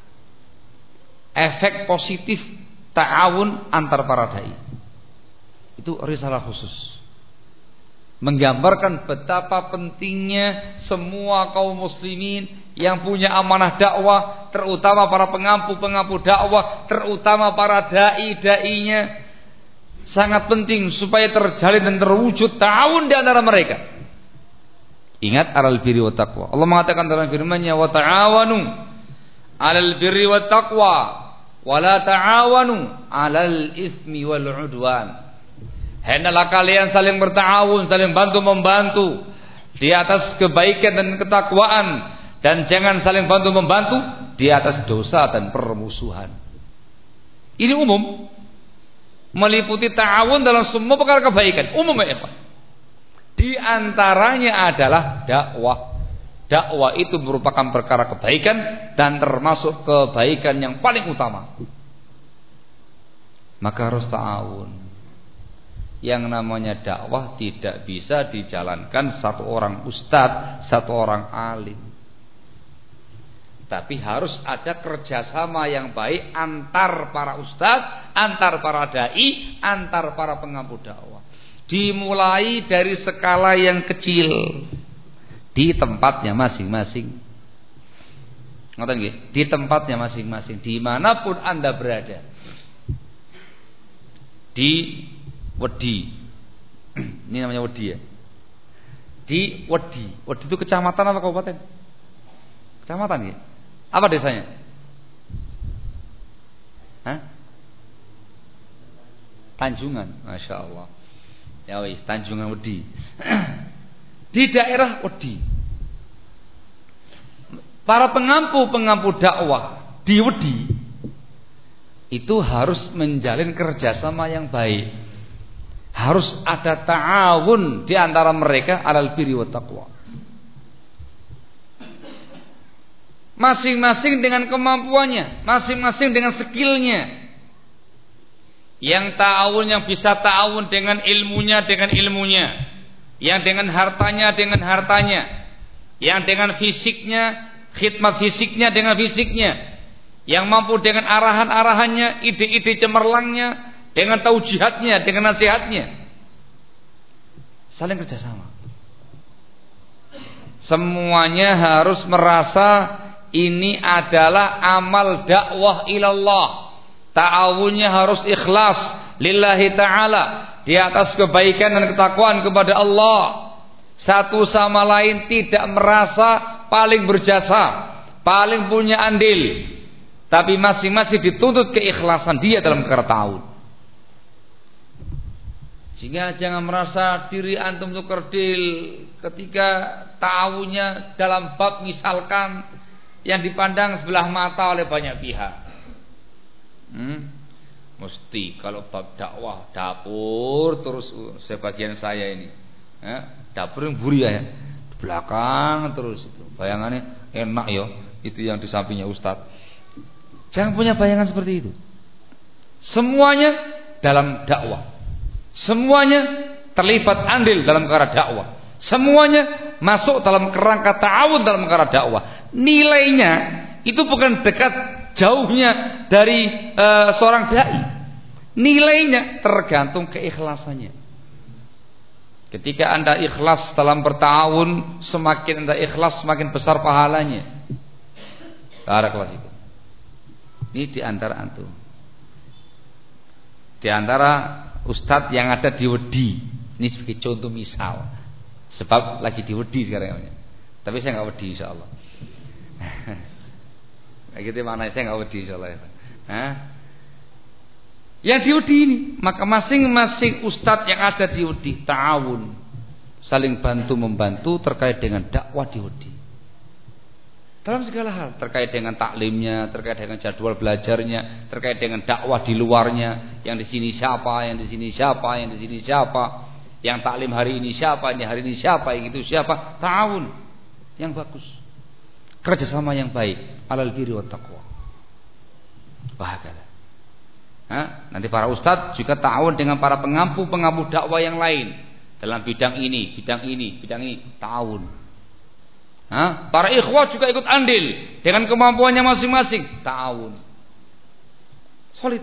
Efek positif ta'awun antar para dai. Itu risalah khusus. Menggambarkan betapa pentingnya semua kaum muslimin yang punya amanah dakwah, terutama para pengampu-pengampu dakwah, terutama para dai-dainya, sangat penting supaya terjalin dan terwujud ta'awun di antara mereka. Ingat, alal birri wat taqwa. Allah mengatakan dalam firman-Nya, wa ta'awanu alal birri wat taqwa wa la ta'awanu alal itsmi wal 'udwan. Hendaklah kalian saling berta'awun, saling bantu membantu di atas kebaikan dan ketakwaan, dan jangan saling bantu membantu di atas dosa dan permusuhan. Ini umum, meliputi ta'awun dalam semua perkara kebaikan. Umum ya Pak. Di antaranya adalah dakwah. Dakwah itu merupakan perkara kebaikan dan termasuk kebaikan yang paling utama. Maka harus ta'awun. Yang namanya dakwah tidak bisa dijalankan satu orang ustadz, satu orang alim. Tapi harus ada kerjasama yang baik antar para ustadz, antar para dai, antar para pengampu dakwah. Dimulai dari skala yang kecil di tempatnya masing-masing. Ngoten nggih? Di tempatnya masing-masing, dimanapun Anda berada. Di Wedi, ini namanya Wedi ya. Di Wedi, Wedi itu kecamatan apa kabupaten? Kecamatan ya. Apa desanya? Hah? Tanjungan, masya Allah. Ya wis, Tanjungan Wedi. Di daerah Wedi, para pengampu-pengampu dakwah di Wedi itu harus menjalin kerjasama yang baik. Harus ada ta'awun di antara mereka alal birri wat taqwa. Masing-masing dengan kemampuannya, masing-masing dengan skillnya. Yang ta'awun, yang bisa ta'awun dengan ilmunya, dengan ilmunya. Yang dengan hartanya, dengan hartanya. Yang dengan fisiknya, khidmat fisiknya dengan fisiknya. Yang mampu dengan arahan-arahannya, ide-ide cemerlangnya, dengan taujihatnya, dengan nasihatnya. Saling kerjasama. Semuanya harus merasa ini adalah amal dakwah ilallah. Ta'awunnya harus ikhlas lillahi ta'ala, di atas kebaikan dan ketakwaan kepada Allah. Satu sama lain tidak merasa paling berjasa, paling punya andil, tapi masing-masing dituntut keikhlasan dia dalam perkara ta'awun. Sehingga jangan merasa diri antum itu kerdil ketika ta'awunnya dalam bab misalkan yang dipandang sebelah mata oleh banyak pihak. Hmm? Mesti kalau bab dakwah dapur terus sebagian saya ini, ya, dapur yang buri ya, di belakang terus itu. Bayangannya enak ya, itu yang di sampingnya ustadz. Jangan punya bayangan seperti itu. Semuanya dalam dakwah. Semuanya terlibat andil dalam perkara dakwah. Semuanya masuk dalam kerangka ta'awun dalam perkara dakwah. Nilainya itu bukan dekat jauhnya dari uh, seorang dai. Nilainya tergantung keikhlasannya. Ketika Anda ikhlas dalam berta'awun, semakin Anda ikhlas semakin besar pahalanya. Barakallahu fikum. Ini di antara antum. Di antara ustadz yang ada di Wedi. Ini sebagai contoh misal. Sebab lagi di Wedi sekarang. Tapi saya nggak Wedi insyaallah. Kayak gitu mana saya nggak Wedi insyaallah. Hah? Yang di Wedi ini, maka masing-masing ustadz yang ada di Wedi ta'awun, saling bantu membantu terkait dengan dakwah di Wedi. Dalam segala hal, terkait dengan taklimnya, terkait dengan jadwal belajarnya, terkait dengan dakwah di luarnya, yang di sini siapa, yang di sini siapa, yang di sini siapa, yang taklim hari ini siapa, ini hari ini siapa, yang itu siapa, ta'awun yang bagus, kerjasama yang baik, alal birri wat taqwa. Bahagia. Nah, nanti para ustadz juga ta'awun dengan para pengampu-pengampu dakwah yang lain dalam bidang ini, bidang ini, bidang ini, ta'awun. Hah? Para ikhwah juga ikut andil dengan kemampuannya masing-masing, ta'awun. Solid.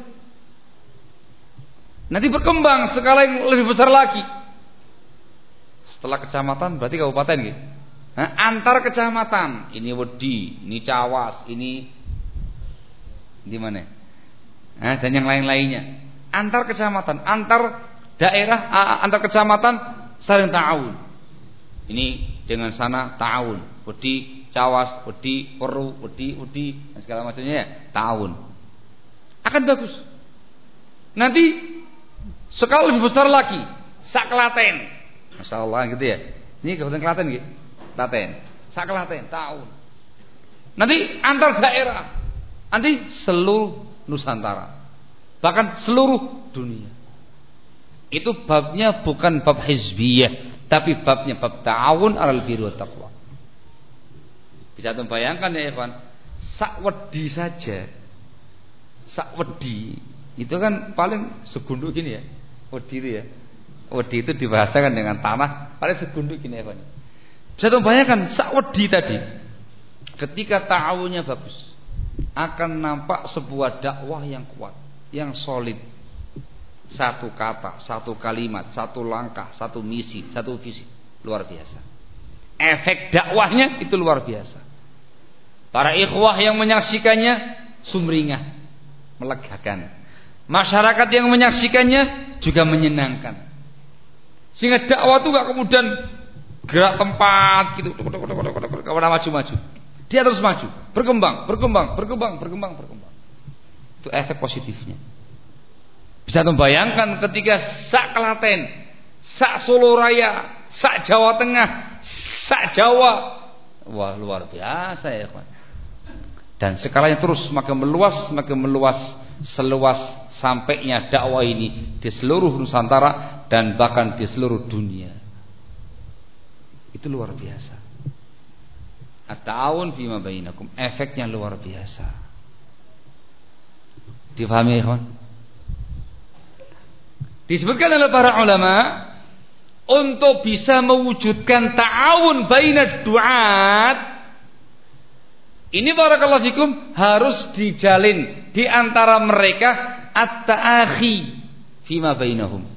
Nanti berkembang skala yang lebih besar lagi. Setelah kecamatan berarti kabupaten gitu. Nah, antar kecamatan, ini Wedi, ini Cawas, ini di mana? Nah, dan yang lain-lainnya. Antar kecamatan, antar daerah, antar kecamatan saling ta'awun. Ini dengan sana ta'awun. Wedi, Cawas, Wedi, Peru, Wedi, Wedi, dan segala macamnya ya, ta'awun. Akan bagus. Nanti skala lebih besar lagi, sak Klaten. Masya Allah gitu ya. Ini Kabupaten Klaten gitu. Klaten, sak Klaten, ta'awun. Nanti antar daerah, nanti seluruh Nusantara, bahkan seluruh dunia. Itu babnya bukan bab hizbiyah, tapi babnya bab ta'awun alal birri wat taqwa. Bisa membayangkan ya ikhwan, sak Wedi saja, sak Wedi itu kan paling segunduk gini ya. Wedi itu ya, Wedi itu dibahasakan dengan tanah paling segunduk gini ya ikhwan. Bisa membayangkan sak Wedi tadi ketika ta'awunnya bagus, akan nampak sebuah dakwah yang kuat, yang solid. Satu kata, satu kalimat, satu langkah, satu misi, satu visi, luar biasa. Efek dakwahnya itu luar biasa. Para ikhwah yang menyaksikannya sumringah, melegakan. Masyarakat yang menyaksikannya juga menyenangkan. Sehingga dakwah itu gak kemudian gerak tempat gitu, kemudian maju-maju. Dia terus maju, berkembang, berkembang, berkembang, berkembang, berkembang. Itu efek positifnya. Bisa membayangkan ketika sak Klaten, sak Solo Raya, sak Jawa Tengah, sak Jawa, wah luar biasa ya kawan. Dan skalanya terus semakin meluas, semakin meluas, seluas sampainya dakwah ini di seluruh Nusantara dan bahkan di seluruh dunia. Itu luar biasa. At-ta'awun fima bainakum, efeknya luar biasa. Difahami ya kawan? Disebutkan oleh para ulama, untuk bisa mewujudkan ta'awun bainad du'at, ini barakallahu fikum harus dijalin di antara mereka at-ta'akhi fima bainahum.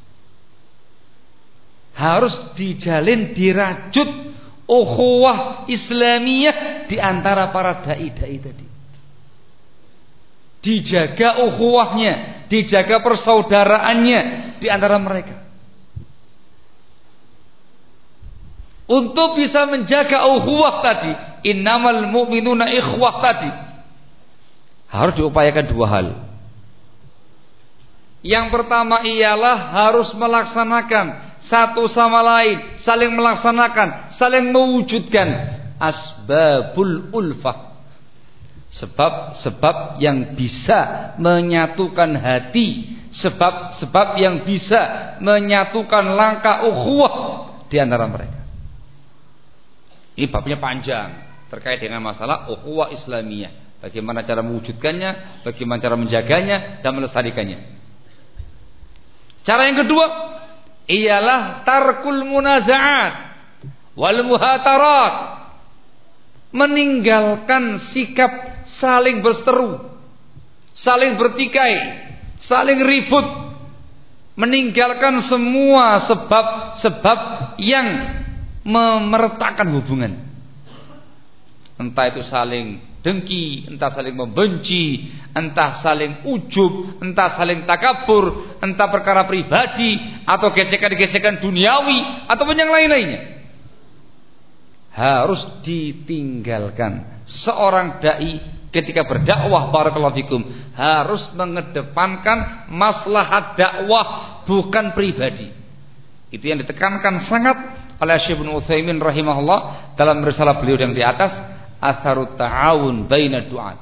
Harus dijalin, dirajut ukhuwah Islamiyah di antara para dai-dai tadi. Dijaga ukhuwahnya, dijaga persaudaraannya di antara mereka. Untuk bisa menjaga ukhuwah tadi, innamal mu'minuna ikhwah tadi, harus diupayakan dua hal. Yang pertama ialah harus melaksanakan satu sama lain, saling melaksanakan, saling mewujudkan asbabul ulfah. Sebab-sebab yang bisa menyatukan hati, sebab-sebab yang bisa menyatukan langkah ukhuwah di antara mereka. Ini babnya panjang terkait dengan masalah ukhuwah Islamiyah. Bagaimana cara mewujudkannya, bagaimana cara menjaganya dan melestarikannya. Cara yang kedua ialah tarkul munaza'at wal muhatarat, meninggalkan sikap saling berseteru, saling bertikai, saling ribut, meninggalkan semua sebab-sebab yang meretakkan hubungan. Entah itu saling dengki, entah saling membenci, entah saling ujub, entah saling takabur, entah perkara pribadi atau gesekan-gesekan duniawi ataupun yang lain-lainnya. Harus ditinggalkan. Seorang dai ketika berdakwah barakallahu fikum harus mengedepankan maslahat dakwah, bukan pribadi. Itu yang ditekankan sangat oleh Syekh Ibnu Utsaimin rahimahullah dalam risalah beliau yang di atas, Atharut Ta'awun Baina Du'at.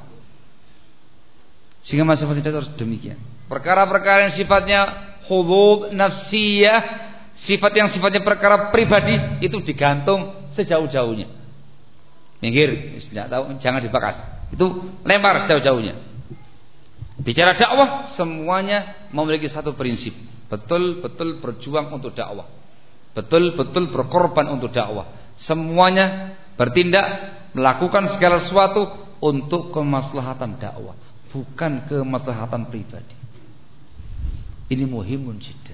Sehingga masalah kita harus demikian. Perkara-perkara yang sifatnya hudud nafsiyah, sifat yang sifatnya perkara pribadi, itu digantung sejauh-jauhnya. Minggir, tidak tahu, jangan dibakas. Itu lempar sejauh-jauhnya. Bicara dakwah, semuanya memiliki satu prinsip. Betul-betul berjuang untuk dakwah, betul-betul berkorban untuk dakwah. Semuanya bertindak, melakukan segala sesuatu untuk kemaslahatan dakwah, bukan kemaslahatan pribadi. Ini muhimun jiddan.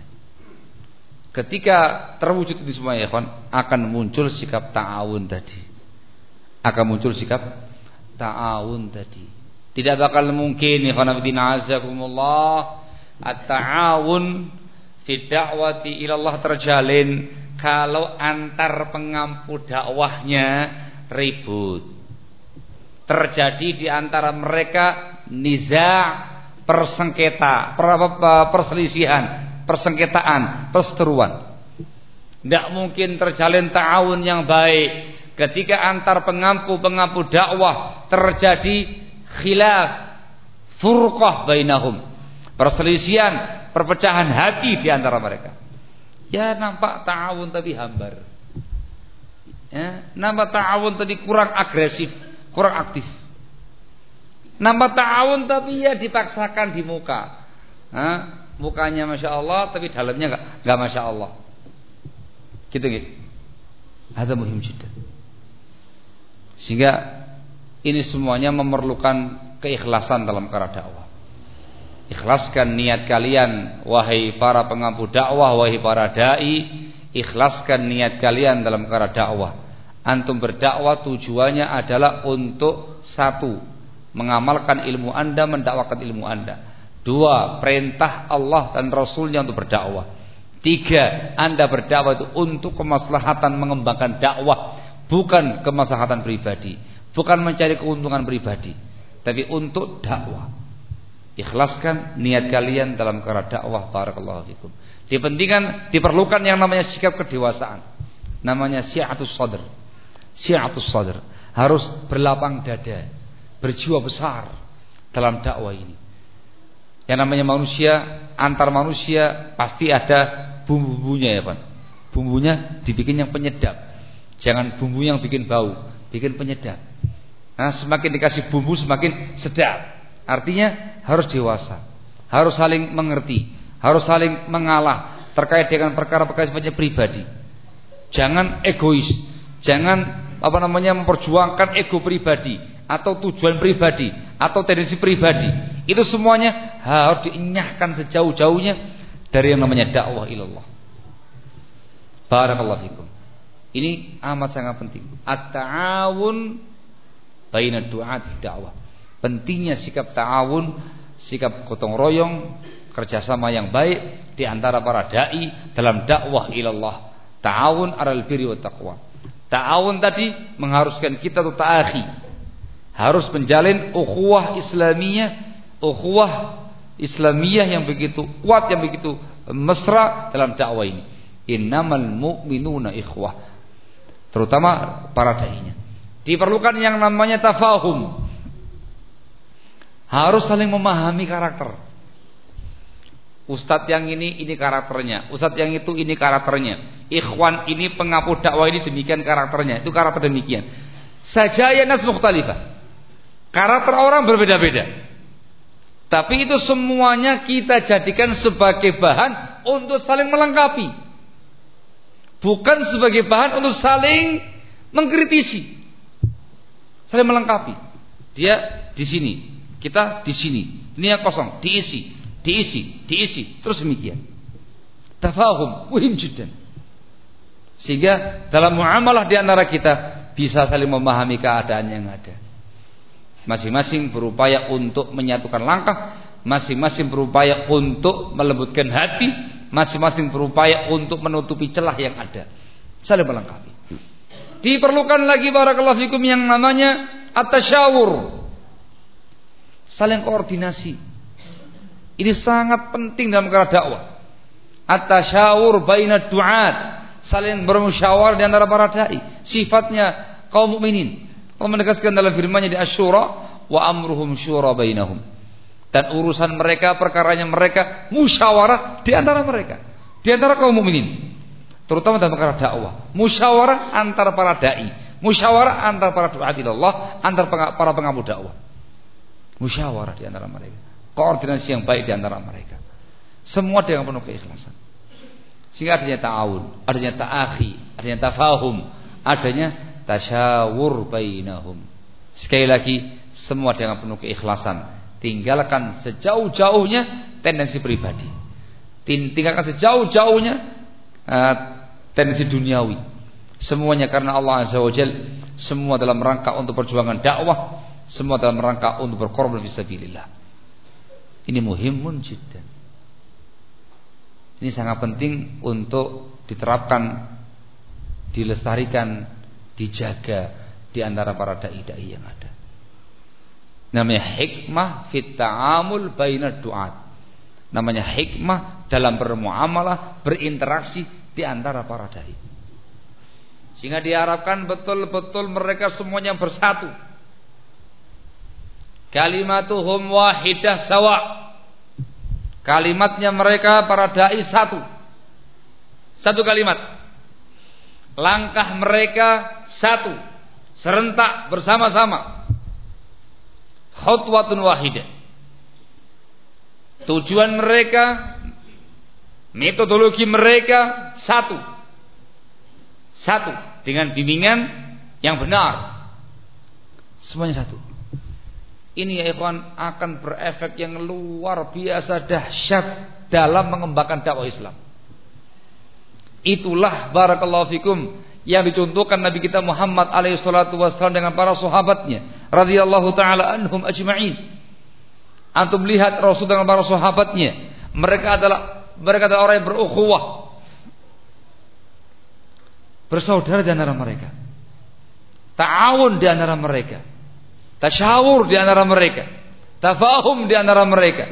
Ketika terwujud di semua ikhwan, akan muncul sikap ta'awun tadi. Akan muncul sikap ta'awun tadi. Tidak bakal mungkin ikhwan fillah azakumullah at-ta'awun fi da'wati ilallah terjalin kalau antar pengampu dakwahnya ribut. Terjadi di antara mereka niza', persengketa, perselisihan, persengketaan, perseteruan. Tidak mungkin terjalin ta'awun yang baik ketika antar pengampu-pengampu dakwah terjadi khilaf, furqah bainahum, perselisihan, perpecahan hati di antara mereka. Ya nampak ta'awun tapi hambar. Ya, nampak ta'awun tadi kurang agresif, kurang aktif. Nampak ta'awun tapi ya dipaksakan di muka. Hah? Mukanya masya Allah tapi dalamnya enggak, enggak masya Allah. Gitu gitu. Ada muhim juga. Sehingga Ini semuanya memerlukan keikhlasan dalam perkara dakwah. Ikhlaskan niat kalian wahai para pengampu dakwah, wahai para dai, ikhlaskan niat kalian dalam perkara dakwah. Antum berdakwah tujuannya adalah untuk satu, mengamalkan ilmu Anda, mendakwakan ilmu Anda. Dua, perintah Allah dan Rasulnya untuk berdakwah. Tiga, Anda berdakwah itu untuk kemaslahatan mengembangkan dakwah, bukan kemaslahatan pribadi, bukan mencari keuntungan pribadi, tapi untuk dakwah. Ikhlaskan niat kalian dalam perkara dakwah. Barakallahu fikum. Dipentingkan, diperlukan yang namanya sikap kedewasaan, namanya syi'atus sadr. Syi'atus sadr, harus berlapang dada, berjiwa besar dalam dakwah ini. Yang namanya manusia, antar manusia pasti ada bumbu-bumbunya ya Pak. Bumbunya dibikin yang penyedap. Jangan bumbu yang bikin bau, bikin penyedap. Nah, semakin dikasih bumbu semakin sedap. Artinya harus dewasa, harus saling mengerti, harus saling mengalah terkait dengan perkara-perkara sifatnya pribadi. Jangan egois, jangan apa namanya memperjuangkan ego pribadi atau tujuan pribadi atau tendensi pribadi. Itu semuanya harus dienyahkan sejauh-jauhnya dari yang namanya dakwah ilallah. Barakallahu fikum. Ini amat sangat penting. At-ta'awun baina du'at dakwah. Pentingnya sikap ta'awun, sikap gotong royong, kerjasama yang baik di antara para dai dalam dakwah ilallah. Ta'awun 'alal birri wat taqwa. Ta'awun tadi mengharuskan kita untuk ta'akhi, harus menjalin ukhuwah Islamiyah, ukhuwah Islamiyah yang begitu kuat, yang begitu mesra dalam dakwah ini. Innamal mu'minuna ikhwah, terutama para dai-nya. Diperlukan yang namanya tafahum, harus saling memahami karakter. Ustadz yang ini, ini karakternya. Ustadz yang itu, ini karakternya. Ikhwan ini, pengampu dakwah ini, demikian karakternya. Itu karakter demikian. Sajaya nas mukhtalifah. Karakter orang berbeda-beda. Tapi itu semuanya kita jadikan sebagai bahan untuk saling melengkapi, bukan sebagai bahan untuk saling mengkritisi. Saling melengkapi. Dia di sini, kita di sini. Ini yang kosong, diisi, diisi, diisi, terus demikian. Tafahum muhim jiddan. Sehingga dalam muamalah di antara kita bisa saling memahami keadaan yang ada. Masing-masing berupaya untuk menyatukan langkah, masing-masing berupaya untuk melembutkan hati, masing-masing berupaya untuk menutupi celah yang ada. Saling melengkapi. Diperlukan lagi barakallahu fikum yang namanya at-tasyawur, saling koordinasi. Ini sangat penting dalam perkara dakwah. At-tasyawur baina du'at, saling bermusyawarah di antara para dai. Sifatnya kaum mukminin. Allah menegaskan dalam firman-Nya di Asy-Syura, wa amruhum syura bainahum. Dan urusan mereka, perkaranya mereka musyawarah di antara mereka, di antara kaum mukminin. Terutama dalam perkara dakwah. Musyawarah antara para dai, musyawarah antara para duat ilallah, antara para pengampu dakwah. Musyawarah di antara mereka. Koordinasi yang baik di antara mereka. Semua dengan penuh keikhlasan. Sehingga adanya ta'awun, adanya ta'akhi, adanya tafahum, adanya tasyawur bainahum. Sekali lagi, semua dengan penuh keikhlasan. Tinggalkan sejauh-jauhnya tendensi pribadi. Tinggalkan sejauh-jauhnya uh, tendensi duniawi. Semuanya karena Allah Azza wa Jalla. Semua dalam rangka untuk perjuangan dakwah, semua dalam rangka untuk berkorban fisabilillah. Ini muhimun jiddan. Ini sangat penting untuk diterapkan, dilestarikan, dijaga di antara para dai-dai yang ada. Namanya hikmah fit ta'amul baina du'at. Namanya hikmah dalam bermuamalah, berinteraksi di antara para dai. Sehingga diharapkan betul-betul mereka semuanya bersatu. Kalimatuhum wahidah sawa. Kalimatnya mereka para dai satu. Satu kalimat. Langkah mereka satu, serentak bersama-sama. Khutwatun wahidah. Tujuan mereka, metodologi mereka satu. Satu, dengan bimbingan yang benar. Semuanya satu. Ini ya ikhwan akan berefek yang luar biasa dahsyat dalam mengembangkan dakwah Islam. Itulah barakallahu fikum yang dicontohkan Nabi kita Muhammad alaihi salatu wasallam dengan para sahabatnya radhiyallahu taala anhum ajma'in. Antum lihat Rasul dengan para sahabatnya, mereka adalah mereka adalah orang yang berukhuwah, bersaudara di antara mereka, ta'awun di antara mereka, tasyawur di antara mereka, tafahum di antara mereka.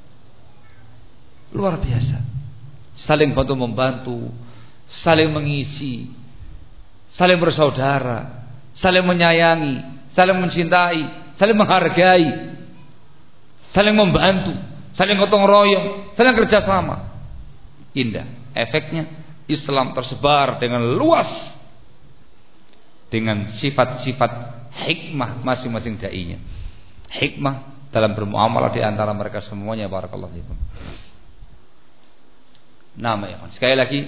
Luar biasa. Saling bantu membantu, saling mengisi, saling bersaudara, saling menyayangi, saling mencintai, saling menghargai, saling membantu, saling gotong royong, saling kerjasama. Indah. Efeknya Islam tersebar dengan luas dengan sifat-sifat hikmah masing-masing dai-nya. Hikmah dalam bermuamalah di antara mereka semuanya. Barakallahu fikum. Nama ya. Sekali lagi,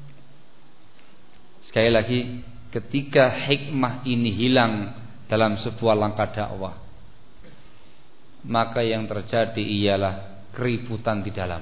sekali lagi, ketika hikmah ini hilang dalam sebuah langkah dakwah, maka yang terjadi ialah keributan di dalam.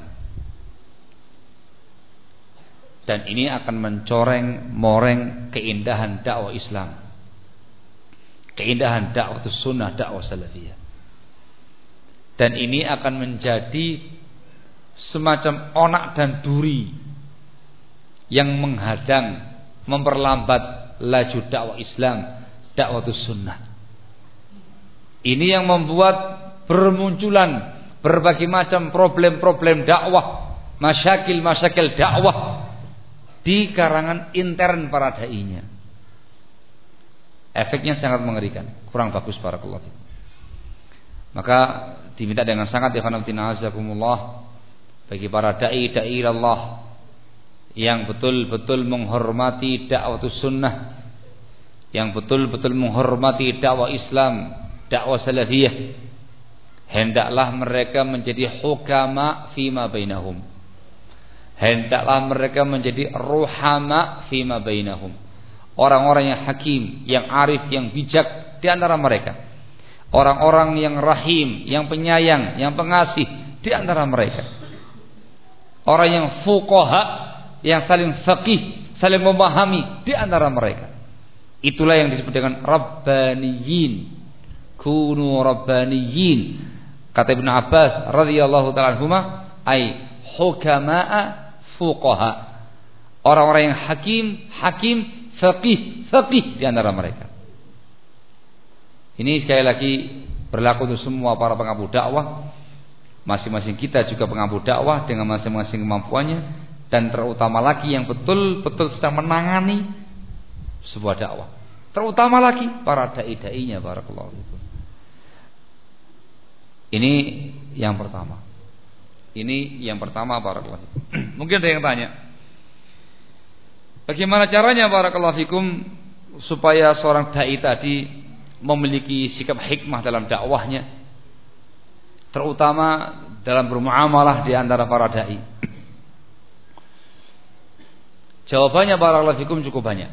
Dan ini akan mencoreng moreng keindahan dakwah Islam, keindahan dakwah sunnah, dakwah salafiyah. Dan ini akan menjadi semacam onak dan duri yang menghadang, memperlambat laju dakwah Islam, dakwah sunnah. Ini yang membuat bermunculan berbagai macam problem-problem dakwah, masyakil-masyakil dakwah di karangan intern para dai-nya. Efeknya sangat mengerikan, kurang bagus barakallahu fikum. Maka diminta dengan sangat ya khanatina azakumullah bagi para dai-dai Allah yang betul-betul menghormati dakwah sunnah, yang betul-betul menghormati dakwah Islam, dakwah salafiyah, hendaklah mereka menjadi hukama fima bainahum. Hendaklah mereka menjadi ruhama fima bainahum. Orang-orang yang hakim, yang arif, yang bijak di antara mereka. Orang-orang yang rahim, yang penyayang, yang pengasih di antara mereka. Orang yang fuqaha, yang saling faqih, saling memahami di antara mereka. Itulah yang disebut dengan rabbaniyin. Kunu rabbaniyin. Kata Ibnu Abbas radhiyallahu ta'ala anhuma, ai hukama'a fuqaha. Orang-orang yang hakim, hakim, faqih, faqih di antara mereka. Ini sekali lagi berlaku untuk semua para pengampu dakwah. Masing-masing kita juga pengampu dakwah dengan masing-masing kemampuannya, dan terutama lagi yang betul-betul sedang menangani sebuah dakwah. Terutama lagi para dai-dainya barakallahu fikum. Ini yang pertama. Ini yang pertama barakallahu fikum. Mungkin ada yang tanya, bagaimana caranya barakallahu fikum supaya seorang dai tadi memiliki sikap hikmah dalam dakwahnya, terutama dalam bermuamalah di antara para dai? Jawabannya barakallahu fikum cukup banyak.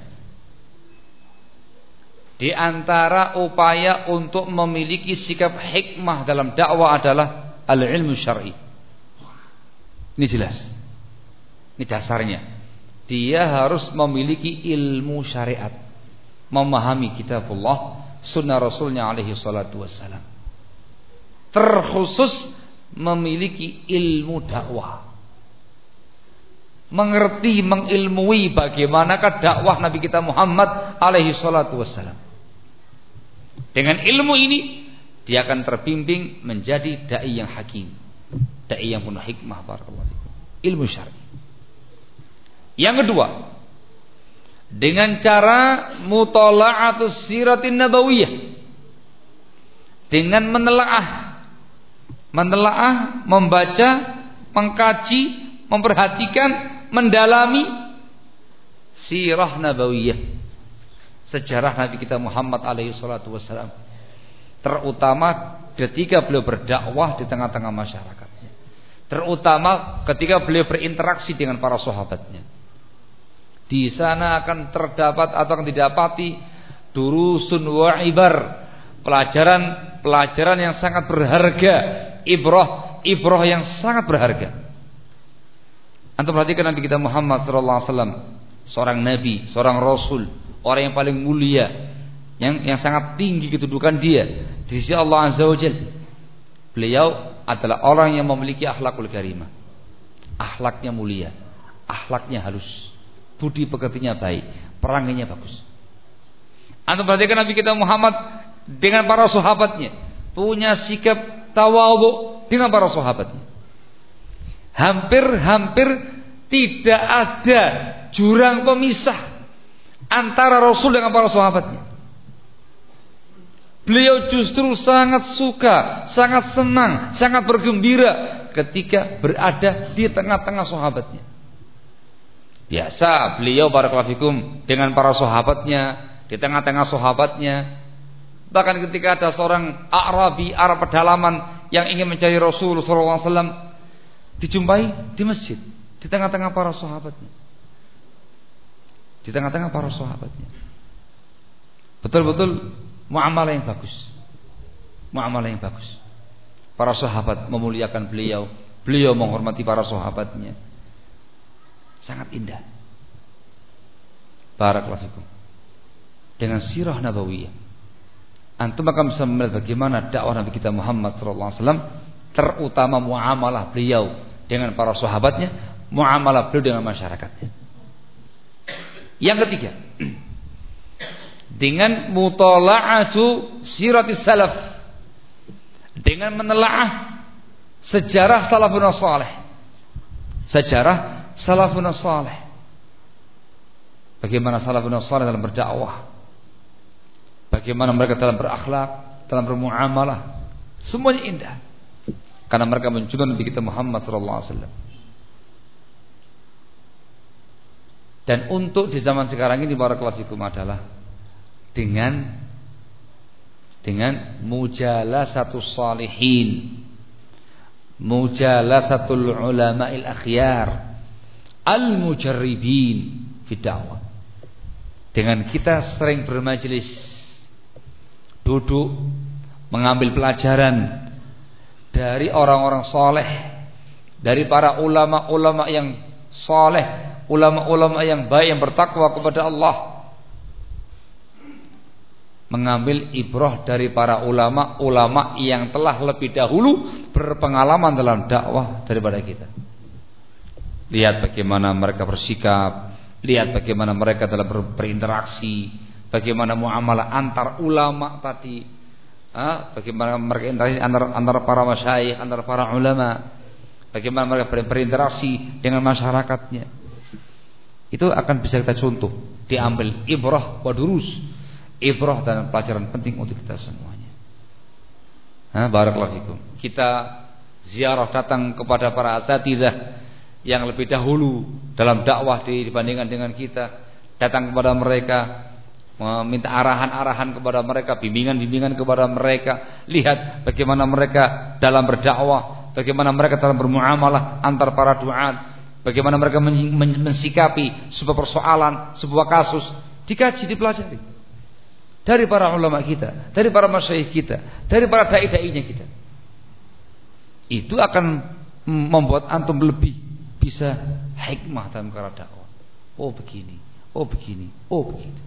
Di antara upaya untuk memiliki sikap hikmah dalam dakwah adalah al-ilmu syar'i. Ini jelas. Ini dasarnya. Dia harus memiliki ilmu syariat, memahami kitabullah, sunnah Rasulnya alaihi salatu wassalam. Terkhusus memiliki ilmu dakwah, mengerti, mengilmui bagaimanakah dakwah Nabi kita Muhammad alaihi salatu wassalam. Dengan ilmu ini dia akan terbimbing menjadi dai yang hakim, dai yang penuh hikmah barakallahu fikum. Ilmu syar'i. Yang kedua, dengan cara mutala'atus siratin nabawiyah, dengan menelaah, menelaah, membaca, mengkaji, memperhatikan, mendalami sirah nabawiyah, sejarah Nabi kita Muhammad alaihi salatu wassalam, terutama ketika beliau berdakwah di tengah-tengah masyarakatnya, terutama ketika beliau berinteraksi dengan para sahabatnya. Di sana akan terdapat atau akan didapati durusun wa ibar, pelajaran-pelajaran yang sangat berharga, ibrah, ibrah yang sangat berharga. Antum perhatikan Nabi kita Muhammad sallallahu alaihi wasallam, seorang nabi, seorang rasul, orang yang paling mulia, yang yang sangat tinggi kedudukan dia di sisi Allah Azza wa Jalla. Beliau adalah orang yang memiliki akhlakul karimah. Akhlaknya mulia, akhlaknya halus, budi pekertinya baik, perangannya bagus. Antum perhatikan Nabi kita Muhammad dengan para sahabatnya, punya sikap tawadhu dengan para sahabatnya. Hampir-hampir tidak ada jurang pemisah antara Rasul dengan para sahabatnya. Beliau justru sangat suka, sangat senang, sangat bergembira ketika berada di tengah-tengah sahabatnya. Biasa beliau barakallahu fikum dengan para sahabatnya, di tengah-tengah sahabatnya. Bahkan ketika ada seorang A'rabi, Arab pedalaman yang ingin mencari Rasul sallallahu alaihi wasallam, dijumpai di masjid, di tengah-tengah para sahabatnya. Di tengah-tengah para sahabatnya. Betul-betul muamalah yang bagus. Muamalah yang bagus. Para sahabat memuliakan beliau, beliau menghormati para sahabatnya. Sangat indah. Barakallahu fikum. Dengan sirah nabawiyah, antum akan bisa melihat bagaimana dakwah Nabi kita Muhammad sallallahu alaihi wasallam, terutama muamalah beliau dengan para sahabatnya, muamalah beliau dengan masyarakatnya. Yang ketiga, dengan mutala'atu siratis salaf, dengan menelaah sejarah salafun salih. Sejarah salafun salih. Bagaimana salafun salih dalam berdakwah, bagaimana mereka dalam berakhlak, dalam bermuamalah, semuanya indah. Karena mereka mencontoh Nabi kita Muhammad sallallahu alaihi wasallam. Dan untuk di zaman sekarang ini barakallahu fikum adalah dengan dengan mujalasatus salihin, mujalasatul ulama'il akhyar, al-mujarribin fi da'wah. Dengan kita sering bermajelis, duduk mengambil pelajaran dari orang-orang soleh, dari para ulama-ulama yang soleh, ulama-ulama yang baik, yang bertakwa kepada Allah, mengambil ibrah dari para ulama-ulama yang telah lebih dahulu berpengalaman dalam dakwah daripada kita. Lihat bagaimana mereka bersikap, lihat bagaimana mereka dalam ber- berinteraksi, bagaimana muamalah antar ulama tadi, ah, bagaimana mereka interaksi antara, antara para masyayikh, antara para ulama, bagaimana mereka ber- berinteraksi dengan masyarakatnya. Itu akan bisa kita contoh, diambil ibrah wa durus, ibrah dan pelajaran penting untuk kita semuanya. Ha, barakallahu fikum. Kita ziarah datang kepada para asatidzah yang lebih dahulu dalam dakwah dibandingkan dengan kita, datang kepada mereka, meminta arahan-arahan kepada mereka, bimbingan-bimbingan kepada mereka. Lihat bagaimana mereka dalam berdakwah, bagaimana mereka dalam bermuamalah antar para duat, bagaimana mereka mensikapi sebuah persoalan, sebuah kasus, dikaji, dipelajari dari para ulama kita, dari para masyayikh kita, dari para dai-dainya kita. Itu akan membuat antum lebih bisa hikmah dalam cara dakwah. Oh begini, oh begini, oh begitu.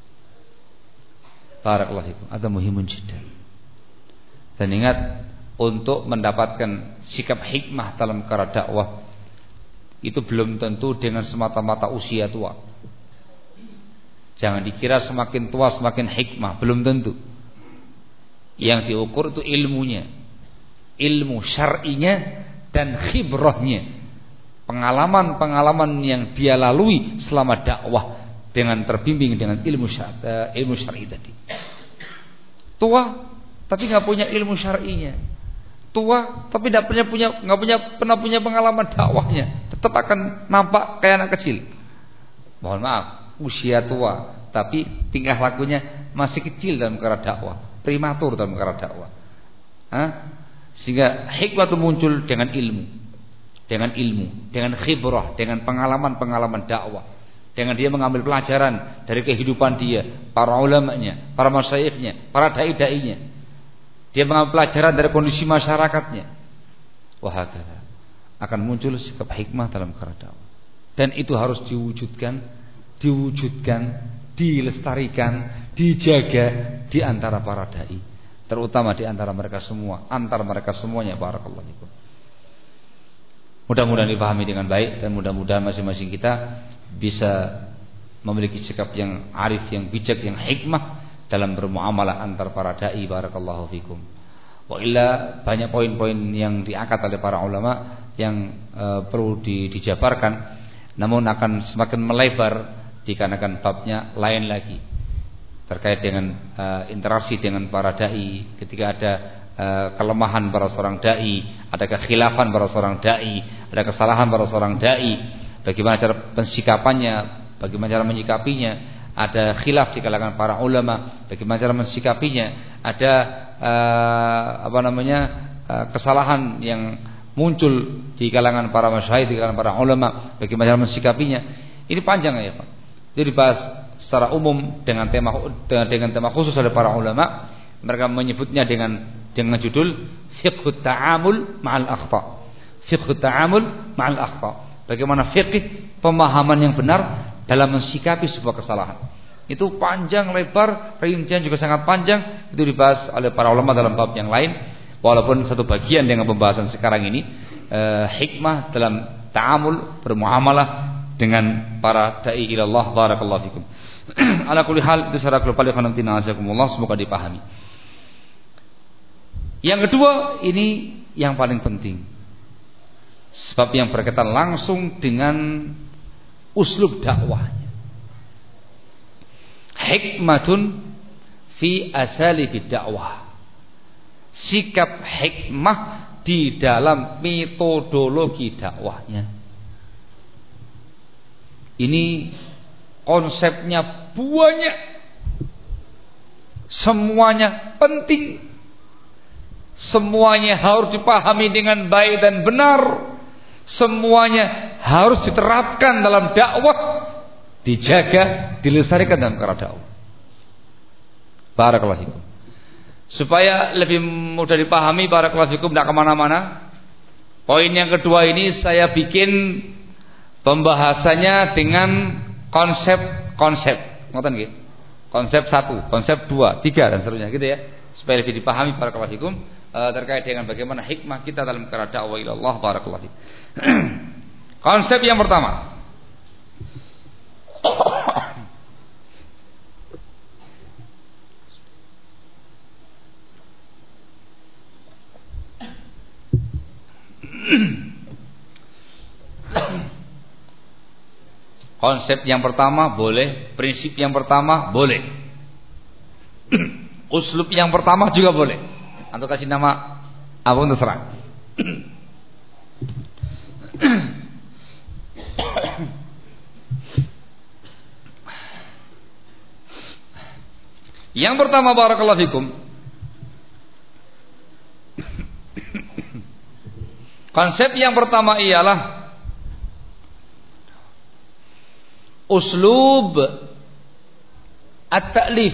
Barakallahu fikum. Ada muhimun jiddan. Dan ingat, untuk mendapatkan sikap hikmah dalam cara dakwah itu belum tentu dengan semata-mata usia tua. Jangan dikira semakin tua semakin hikmah, belum tentu. Yang diukur itu ilmunya, ilmu syar'inya dan khibrahnya, pengalaman-pengalaman yang dia lalui selama dakwah dengan terbimbing dengan ilmu syar'i, ilmu syar'i tadi. Tua tapi nggak punya ilmu syar'inya, tua tapi nggak punya punya nggak punya pernah punya pengalaman dakwahnya, tetap akan nampak kayak anak kecil. Mohon maaf, usia tua tapi tingkah lakunya masih kecil dalam perkara dakwah, prematur dalam perkara dakwah. Hah? Sehingga hikmah itu muncul dengan ilmu, dengan ilmu, dengan khibrah, dengan pengalaman-pengalaman dakwah, dengan dia mengambil pelajaran dari kehidupan dia, para ulamanya, para masyayikhnya, para dai-dainya. Dia mengambil pelajaran dari kondisi masyarakatnya. Wahakala akan muncul sikap hikmah dalam perkara dakwah. Dan itu harus diwujudkan, diwujudkan, dilestarikan, dijaga di antara para dai, terutama di antara mereka semua, antar mereka semuanya. Barakallahu fikum. Mudah-mudahan dipahami dengan baik dan mudah-mudahan masing-masing kita bisa memiliki sikap yang arif, yang bijak, yang hikmah dalam bermuamalah antar para dai. Barakallahu fikum. Wa illa banyak poin-poin yang diangkat oleh para ulama yang e, perlu di, dijabarkan, namun akan semakin melebar dikarenakan babnya lain lagi terkait dengan e, interaksi dengan para dai. Ketika ada e, kelemahan para seorang dai, ada kekhilafan para seorang dai, ada kesalahan para seorang dai, bagaimana cara pensikapannya, bagaimana cara menyikapinya. Ada khilaf di kalangan para ulama, bagaimana cara mensikapinya. Ada uh, apa namanya uh, kesalahan yang muncul di kalangan para masyayikh, di kalangan para ulama, bagaimana cara mensikapinya. Ini panjang ya Pak. Jadi dibahas secara umum dengan tema dengan, dengan tema khusus oleh para ulama. Mereka menyebutnya dengan dengan judul fiqhut ta'amul ma'al akhta. Fiqhut ta'amul ma'al akhta. Bagaimana fikih pemahaman yang benar dalam mensikapi sebuah kesalahan. Itu panjang lebar, rincian juga sangat panjang. Itu dibahas oleh para ulama dalam bab yang lain. Walaupun satu bagian dengan pembahasan sekarang ini eh, hikmah dalam ta'amul, bermuamalah dengan para da'i ilallah. Barakallahu fikum. Ala kulli hal, itu secara global ya, semoga dipahami. Yang kedua, ini yang paling penting, sebab yang berkaitan langsung dengan uslub dakwahnya. Hikmatun fi asalibi dakwah. Sikap hikmah di dalam metodologi dakwahnya. Ini konsepnya banyak, semuanya penting, semuanya harus dipahami dengan baik dan benar. Semuanya harus diterapkan dalam dakwah, dijaga, dilestarikan dalam perkara dakwah. Barakallahu fikum. Supaya lebih mudah dipahami, barakallahu fikum, tidak kemana-mana. Poin yang kedua ini saya bikin pembahasannya dengan konsep-konsep. Ngoten nggih? Konsep satu, konsep dua, tiga dan seterusnya gitu ya. Supaya lebih dipahami barakallahu fikum terkait dengan bagaimana hikmah kita dalam perkara dakwah ilallah. Barakallahu fikum. Konsep yang pertama, konsep yang pertama boleh, prinsip yang pertama boleh, uslub yang pertama juga boleh. Atau kasih nama apa pun terserah. Yang pertama, barakallahu fikum, konsep yang pertama ialah uslub at-ta'lif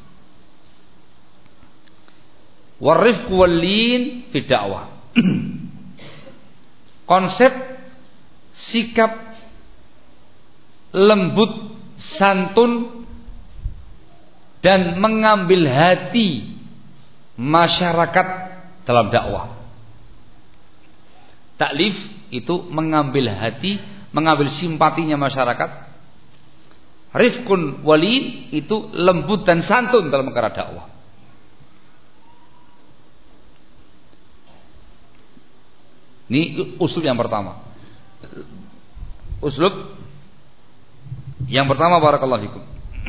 warifq wal-lin fi dakwah. Konsep sikap lembut, santun dan mengambil hati masyarakat dalam dakwah. Taklif itu mengambil hati, mengambil simpatinya masyarakat. Rifqun walin itu lembut dan santun dalam perkara dakwah. Ini uslub yang pertama. Uslub yang pertama, barakallahu fikum.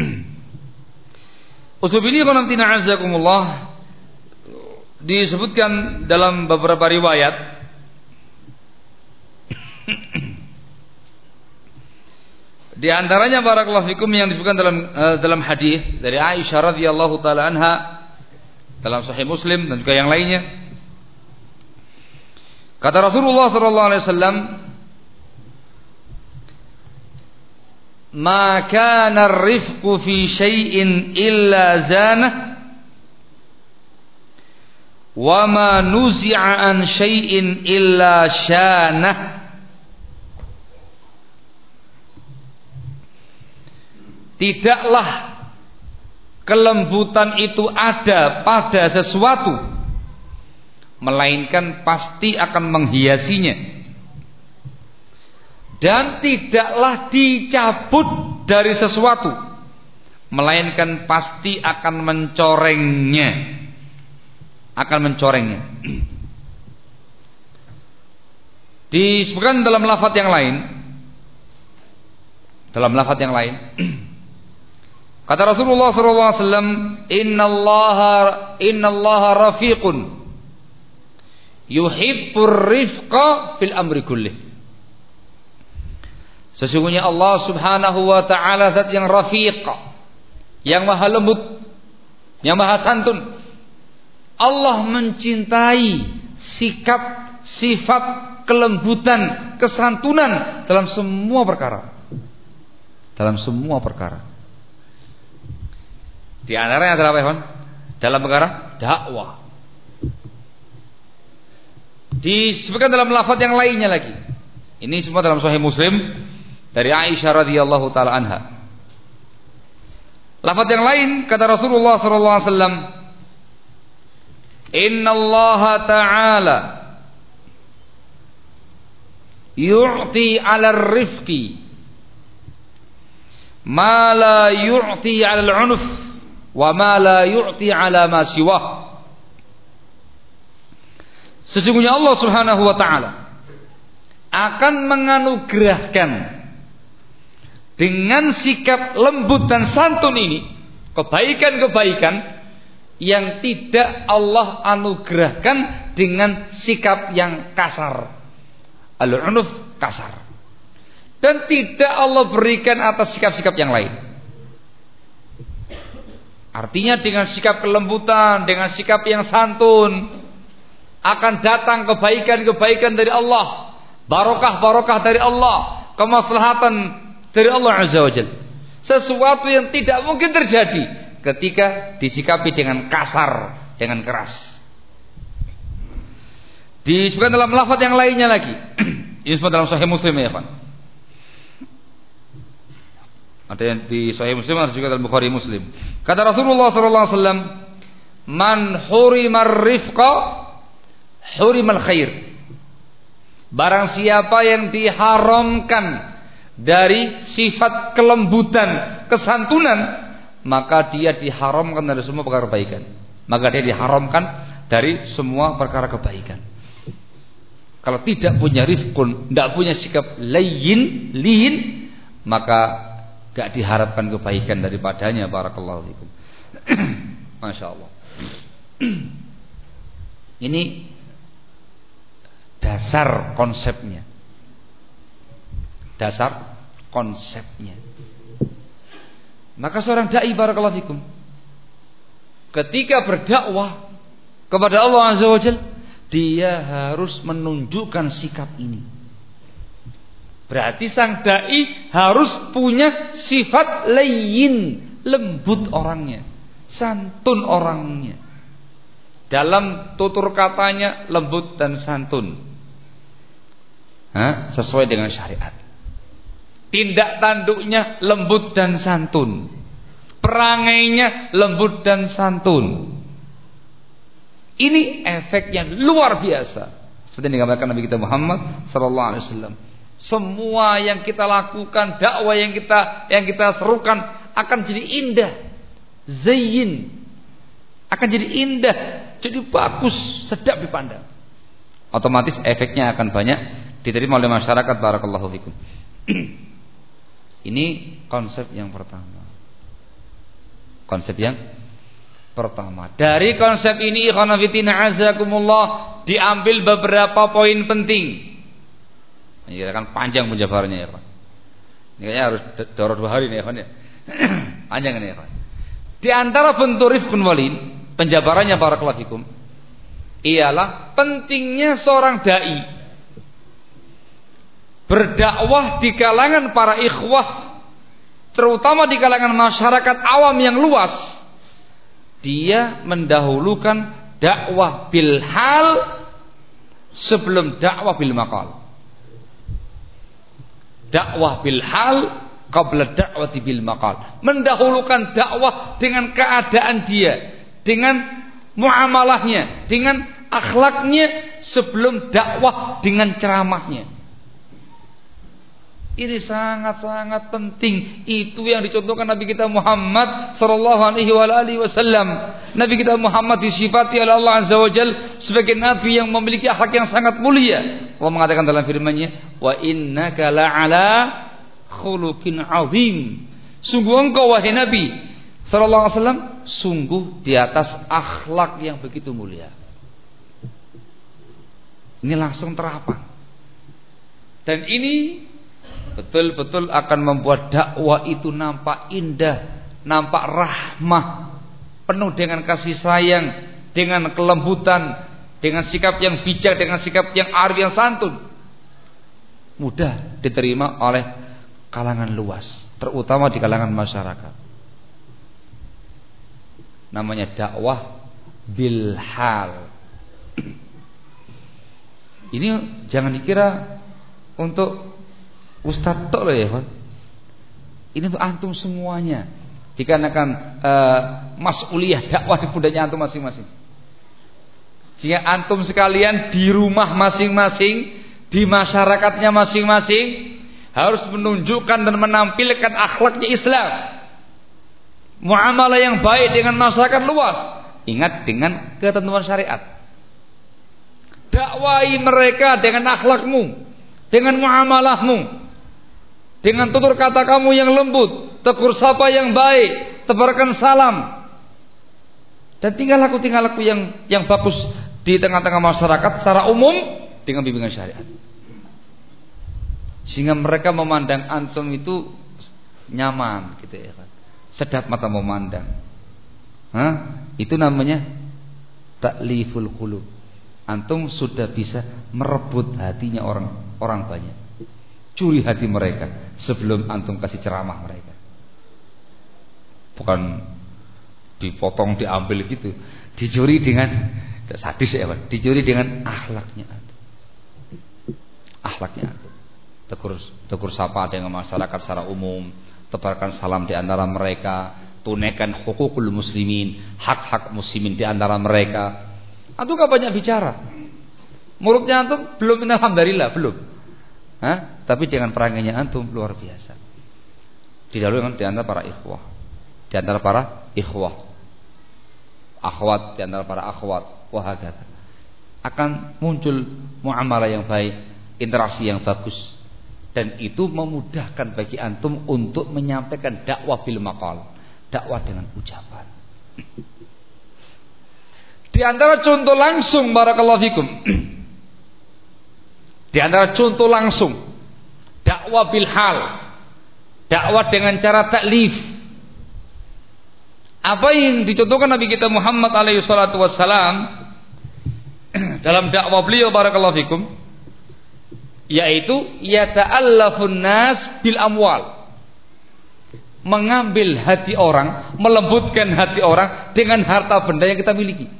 Uslub ini qanamtina azzakumullah disebutkan dalam beberapa riwayat. Di antaranya barakallahu fikum yang disebutkan dalam uh, dalam hadis dari Aisyah radhiyallahu taala anha dalam Sahih Muslim dan juga yang lainnya. Kata Rasulullah sallallahu alaihi wasallam, ma kana ar-rifqu fi syai'in illa zanah wa ma nuzi'a an syai'in illa syanah. Tidaklah kelembutan itu ada pada sesuatu, melainkan pasti akan menghiasinya, dan tidaklah dicabut dari sesuatu, melainkan pasti akan mencorengnya, akan mencorengnya. Disebutkan dalam lafaz yang lain, dalam lafaz yang lain, kata Rasulullah sallallahu alaihi wasallam, "Innallaha innallaha rafiqun yuhibbur rifqa fil amri kullih." Sesungguhnya Allah Subhanahu wa taala zat yang rafiq, yang maha lembut, yang maha santun. Allah mencintai sikap, sifat kelembutan, kesantunan dalam semua perkara. Dalam semua perkara. Di antaranya adalah apa, Ikhwan? Dalam perkara dakwah. Disebutkan dalam lafaz yang lainnya lagi. Ini semua dalam Sahih Muslim dari Aisyah radhiyallahu taala anha. Lafaz yang lain kata Rasulullah sallallahu alaihi wasallam, "Innallaha ta'ala yu'ti 'alal rifqi ma la yu'ti 'alal 'unuf wa ma la yu'ti 'ala ma siwah." Sesungguhnya Allah Subhanahu wa taala akan menganugerahkan dengan sikap lembut dan santun ini kebaikan-kebaikan yang tidak Allah anugerahkan dengan sikap yang kasar. Al-'unuf, kasar. Dan tidak Allah berikan atas sikap-sikap yang lain. Artinya dengan sikap kelembutan, dengan sikap yang santun, akan datang kebaikan-kebaikan dari Allah, barokah-barokah dari Allah, kemaslahatan dari Allah Azza wa Jalla. Sesuatu yang tidak mungkin terjadi ketika disikapi dengan kasar, dengan keras. Disebutkan dalam lafaz yang lainnya lagi. Ini semua dalam Sahih Muslim ya, Pak. Ada yang di Sahih Muslim, ada juga dalam Bukhari Muslim. Kata Rasulullah sallallahu alaihi wasallam, "Man hurimar rifqa hurimal khair." Barang siapa yang diharamkan dari sifat kelembutan, kesantunan, maka dia diharamkan dari semua perkara kebaikan. Maka dia diharamkan dari semua perkara kebaikan. Kalau tidak punya rifqun, tidak punya sikap layyin, liin, maka gak diharapkan kebaikan daripadanya. Barakallahu fikum. Masya Allah. Ini dasar konsepnya. Dasar konsepnya. Maka seorang dai, barakallahu fikum, ketika berdakwah kepada Allah Azza wa Jalla, dia harus menunjukkan sikap ini. Berarti sang dai harus punya sifat layyin, lembut orangnya, santun orangnya. Dalam tutur katanya lembut dan santun, Hah? sesuai dengan syariat. Tindak tanduknya lembut dan santun, perangainya lembut dan santun. Ini efeknya luar biasa. Seperti yang digambarkan Nabi kita Muhammad sallallahu alaihi wasallam. Semua yang kita lakukan, dakwah yang kita yang kita serukan akan jadi indah, zayyin, akan jadi indah, jadi bagus, sedap dipandang. Otomatis efeknya akan banyak diterima oleh masyarakat. Barakallahu fikum. Ini konsep yang pertama. Konsep yang pertama. Dari konsep ini, ikhwan fillah azakumullah, diambil beberapa poin penting. Ini kan panjang penjabarannya ya, Pak. Ini kayaknya harus dorong dua hari nih, ya, Pak. Panjang ini ya, Pak. Di antara bentuk rifqun walin, penjabarannya barakallahu fikum, ialah pentingnya seorang dai berdakwah di kalangan para ikhwah terutama di kalangan masyarakat awam yang luas, dia mendahulukan dakwah bil hal sebelum dakwah bil maqal. Dakwah bil hal qabla da'wati bil maqal. Mendahulukan dakwah dengan keadaan dia, dengan muamalahnya, dengan akhlaknya sebelum dakwah dengan ceramahnya. Ini sangat-sangat penting. Itu yang dicontohkan Nabi kita Muhammad sallallahu alaihi wasallam. Nabi kita Muhammad disifati oleh Allah Azza wa Jalla sebagai nabi yang memiliki akhlak yang sangat mulia. Allah mengatakan dalam firman-Nya, "Wa innaka la'ala khuluqin 'azim." Sungguh engkau wahai Nabi sallallahu alaihi wasallam sungguh di atas akhlak yang begitu mulia. Ini langsung terapang. Dan ini betul-betul akan membuat dakwah itu nampak indah, nampak rahmah, penuh dengan kasih sayang, dengan kelembutan, dengan sikap yang bijak, dengan sikap yang arif, yang santun. Mudah diterima oleh kalangan luas, terutama di kalangan masyarakat. Namanya dakwah bil hal. Ini jangan dikira untuk Ustadz tok loh ya, Pak. Ini untuk antum semuanya. Dikarenakan uh, mas'uliyah dakwah di pundaknya antum masing-masing. Jika antum sekalian di rumah masing-masing, di masyarakatnya masing-masing harus menunjukkan dan menampilkan akhlaknya Islam. Muamalah yang baik dengan masyarakat luas. Ingat dengan ketentuan syariat. Dakwai mereka dengan akhlakmu, dengan muamalahmu, dengan tutur kata kamu yang lembut, tegur sapa yang baik, tebarkan salam, dan tinggal laku tinggal laku yang yang bagus di tengah-tengah masyarakat secara umum dengan bimbingan syariat, sehingga mereka memandang antum itu nyaman, gitu ya kan, sedap mata memandang. Hah? Itu namanya ta'liful qulub. Antum sudah bisa merebut hatinya orang orang banyak. Curi hati mereka sebelum antum kasih ceramah mereka. Bukan dipotong, diambil gitu. Dicuri dengan sadis ya, Pak. Dicuri dengan akhlaknya antum. Akhlaknya antum. Tegur tegur sapa dengan masyarakat secara umum, tebarkan salam di antara mereka, tunaikan hukukul muslimin, hak-hak muslimin di antara mereka. Antum gak banyak bicara. Mulutnya antum belum alhamdulillah, belum. Hah? Tapi dengan perangannya antum luar biasa. Didahului di antara para ikhwah, di antara para ikhwah, akhwat di antara para akhwat, wahakata. Akan muncul muamalah yang baik, interaksi yang bagus, dan itu memudahkan bagi antum untuk menyampaikan dakwah bil maqal, dakwah dengan ucapan. Di antara contoh langsung, barakallahu fikum, di antara contoh langsung dakwah bil hal, dakwah dengan cara taklif, apa yang dicontohkan Nabi kita Muhammad alaihi salatu wassalam dalam dakwah beliau, barakallahu fikum, yaitu yata'allafun nas bil amwal, mengambil hati orang, melembutkan hati orang dengan harta benda yang kita miliki,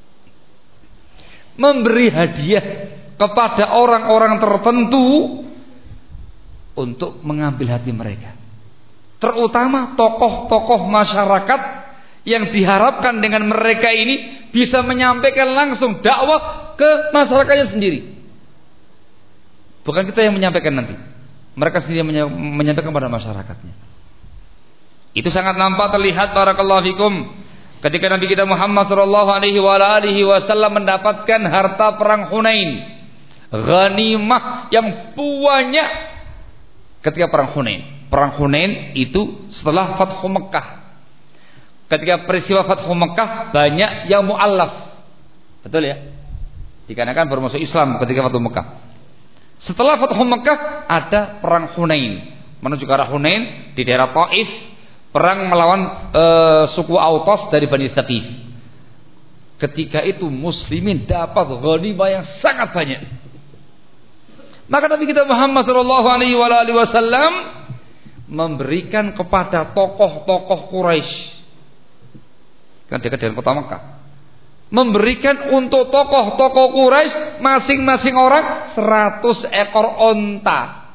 memberi hadiah kepada orang-orang tertentu untuk mengambil hati mereka, terutama tokoh-tokoh masyarakat yang diharapkan dengan mereka ini bisa menyampaikan langsung dakwah ke masyarakatnya sendiri. Bukan kita yang menyampaikan nanti, mereka sendiri yang menyampaikan kepada masyarakatnya. Itu sangat nampak terlihat, barakallahu fikum, ketika Nabi kita Muhammad sallallahu alaihi wasallam mendapatkan harta perang Hunain, ghanimah yang banyak ketika perang Hunain. Perang Hunain itu setelah Fathu Mekah. Ketika peristiwa Fathu Mekah banyak yang mu'allaf. Betul ya? Dikarenakan baru masuk Islam ketika Fathu Mekah. Setelah Fathu Mekah ada perang Hunain, menuju ke arah Hunain di daerah Taif, perang melawan e, suku Autas dari Bani Thaqif. Ketika itu muslimin dapat ghanimah yang sangat banyak. Maka Nabi kita Muhammad sallallahu alaihi wasallam memberikan kepada tokoh-tokoh Quraisy, kan dekat dengan kota Mekah, memberikan untuk tokoh-tokoh Quraisy masing-masing orang seratus ekor onta.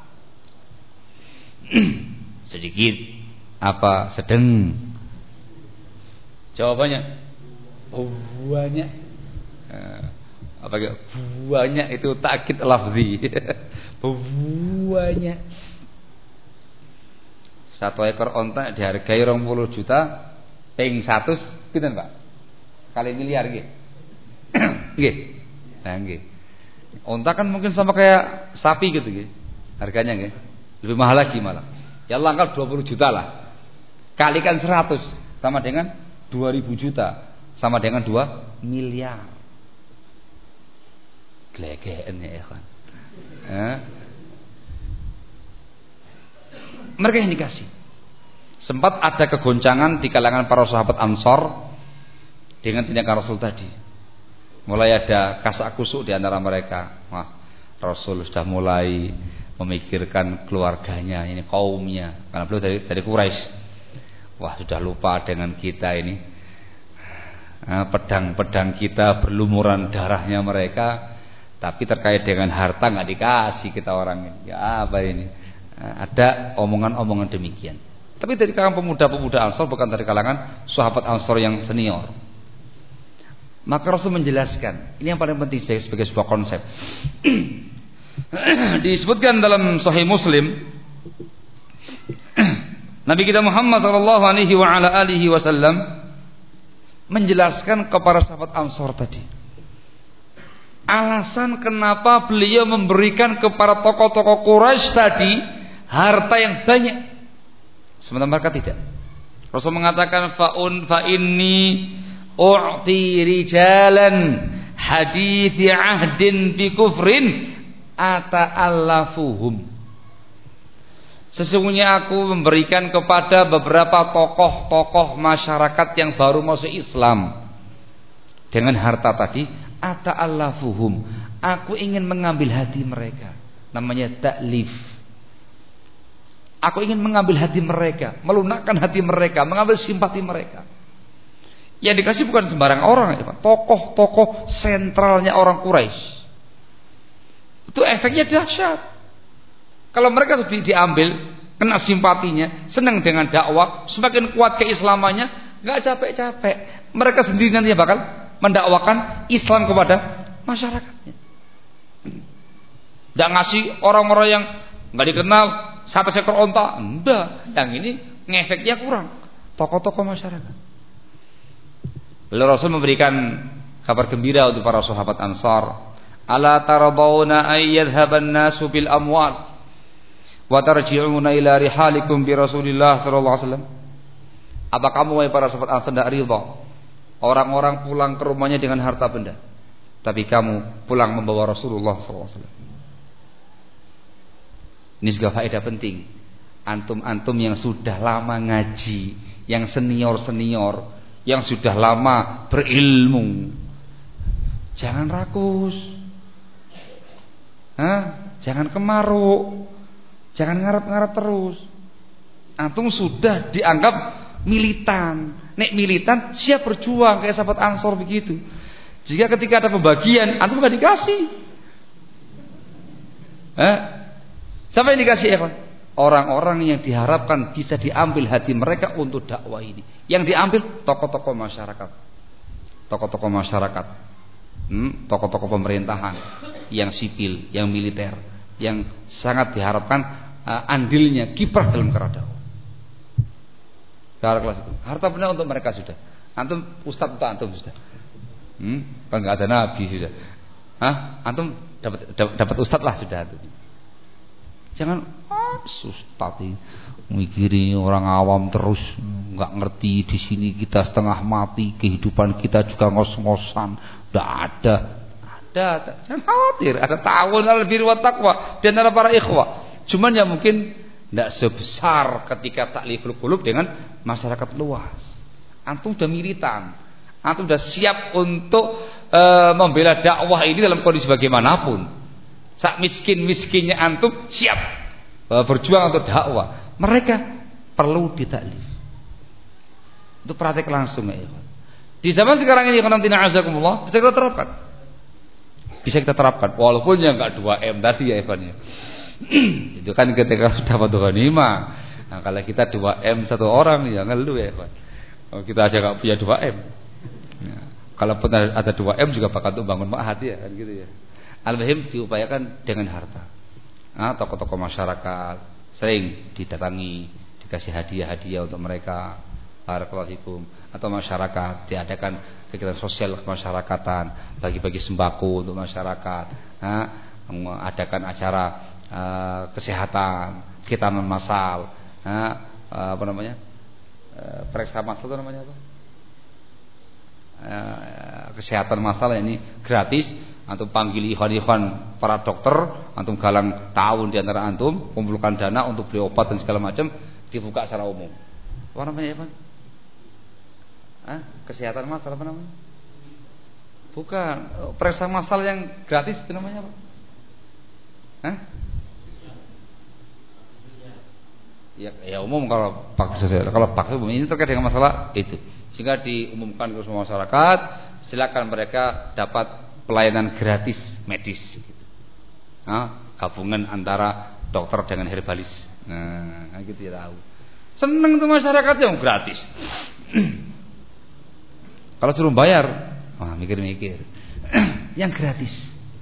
Sedikit apa sedang? Jawabannya banyak. Apa gitu? Banyak itu takkid lafzi. Banyak. Satu ekor onta dihargai dua puluh juta, ping seratus, pinten Pak? Kali miliar nggih. Nggih. Nah nggih. Onta kan mungkin sama kayak sapi gitu nggih. Harganya nggih. Lebih mahal lagi malah. Ya langkah dua puluh juta lah. Kalikan seratus sama dengan dua ribu juta, sama dengan dua miliar. Glegeken ya ikhwan. Eh? Mereka yang dikasih. Sempat ada kegoncangan di kalangan para sahabat Ansor dengan tindakan Rasul tadi. Mulai ada kasak kusuk di antara mereka. Wah, Rasul sudah mulai memikirkan keluarganya, ini kaumnya. Karena beliau dari dari Quraisy. Wah, sudah lupa dengan kita ini. Pedang-pedang kita berlumuran darahnya mereka, tapi terkait dengan harta nggak dikasih kita orang ini. Ya apa ini? Ada omongan-omongan demikian. Tapi dari kalangan pemuda-pemuda Ansor, bukan dari kalangan sahabat Ansor yang senior. Maka Rasul menjelaskan, ini yang paling penting sebagai, sebagai sebuah konsep. Disebutkan dalam Sahih Muslim, Nabi kita Muhammad sallallahu alaihi wa ala alihi wasallam menjelaskan kepada sahabat Ansor tadi alasan kenapa beliau memberikan kepada tokoh-tokoh Quraisy tadi harta yang banyak, sementara mereka tidak. Rasul mengatakan faun fa inni u'ti rijalan hadithi ahdin bi kufrin ata'allafuhum. Sesungguhnya aku memberikan kepada beberapa tokoh-tokoh masyarakat yang baru masuk Islam dengan harta tadi, ata'allafuhum. Aku ingin mengambil hati mereka. Namanya ta'lif. Aku ingin mengambil hati mereka, melunakkan hati mereka, mengambil simpati mereka. Yang dikasih bukan sembarang orang, tokoh-tokoh sentralnya orang Quraisy. Itu efeknya dahsyat. Kalau mereka di, diambil, kena simpatinya, senang dengan dakwah, semakin kuat keislamannya, nggak capek-capek. Mereka sendiri nantinya bakal mendakwakan Islam kepada masyarakatnya. Nggak ngasih orang-orang yang nggak dikenal satu ekor onta, enggak. Yang ini ngefeknya kurang. Tokoh-tokoh masyarakat. Lalu Rasul memberikan kabar gembira untuk para sahabat Ansar. Ala taradawna ay yadhhaban nasu bil amwal wa tarji'una ila rihalikum bi Rasulillah sallallahu alaihi wasallam. Apa kamu wahai para sahabat Ansar tidak ridha orang-orang pulang ke rumahnya dengan harta benda, tapi kamu pulang membawa Rasulullah sallallahu alaihi wasallam? Ini juga faedah penting. Antum-antum yang sudah lama ngaji, yang senior-senior, yang sudah lama berilmu, jangan rakus. Hah? Jangan kemaruk. Jangan ngarep-ngarep terus. Antum sudah dianggap militan. Nek militan siap berjuang kayak sahabat Ansor begitu. Jika ketika ada pembagian antum gak dikasih. Hah? Siapa yang dikasih ya, Pak? Orang-orang yang diharapkan bisa diambil hati mereka untuk dakwah ini. Yang diambil tokoh-tokoh masyarakat. Tokoh-tokoh masyarakat. Hmm, tokoh-tokoh pemerintahan yang sipil, yang militer, yang sangat diharapkan uh, andilnya kiprah dalam kerana dakwah. Harta benda untuk mereka sudah. Antum ustaz untuk antum sudah. Hmm, kan enggak ada nabi sudah. Hah? Antum dapat dapat ustaz lah sudah antum. Jangan ah, ustaz ini mikiri orang awam terus, nggak ngerti di sini kita setengah mati, kehidupan kita juga ngos-ngosan. Tidak ada, ada, jangan khawatir. Ada ta'awun alal birri wat taqwa di antara para ikhwah. Cuman ya mungkin tidak sebesar ketika ta'liful qulub dengan masyarakat luas. Antum sudah militan, antum sudah siap untuk e, membela dakwah ini dalam kondisi bagaimanapun. Sak miskin-miskinnya antum siap e, berjuang untuk dakwah. Mereka perlu ditaklif. Itu praktek langsung ya. Di zaman sekarang ini qanamtina azakumullah bisa kita terapkan. Bisa kita terapkan walaupun yang enggak dua M tadi ya Evan ya. Itu kan ketika dapat ghanimah. Nah, kalau kita dua M satu orang ya ngeluh ya Evan. Kalau kita aja enggak punya dua M. Ya. Kalau pun ada dua M juga bakal tuh bangun ma'had ya kan gitu ya. Al-muhim diupayakan dengan harta. Nah, tokoh-tokoh masyarakat sering didatangi, dikasih hadiah-hadiah untuk mereka. Barakallahu fikum. Atau masyarakat diadakan kegiatan sosial kemasyarakatan, bagi-bagi sembako untuk masyarakat. Nah, mengadakan acara uh, kesehatan, khitanan massal. Nah, uh, apa namanya? Uh, periksa massal itu namanya apa? Uh, kesehatan massal ini gratis. Antum panggil ikhwan-ikhwan para dokter, antum galang tahun di antara antum, kumpulkan dana untuk beli obat dan segala macam, dibuka secara umum. Apa namanya, Pak? Hah? Kesehatan massal apa namanya? Bukan, periksa massal yang gratis itu namanya apa? Hah? Ya, ya umum kalau pak sosial. Kalau pak umum ini terkait dengan masalah itu. Sehingga diumumkan ke semua masyarakat, silakan mereka dapat pelayanan gratis medis. Nah, gabungan antara dokter dengan herbalis. Nah, gitu ya tahu. Seneng tuh masyarakat yang gratis. Kalau suruh bayar, wah mikir-mikir. Yang gratis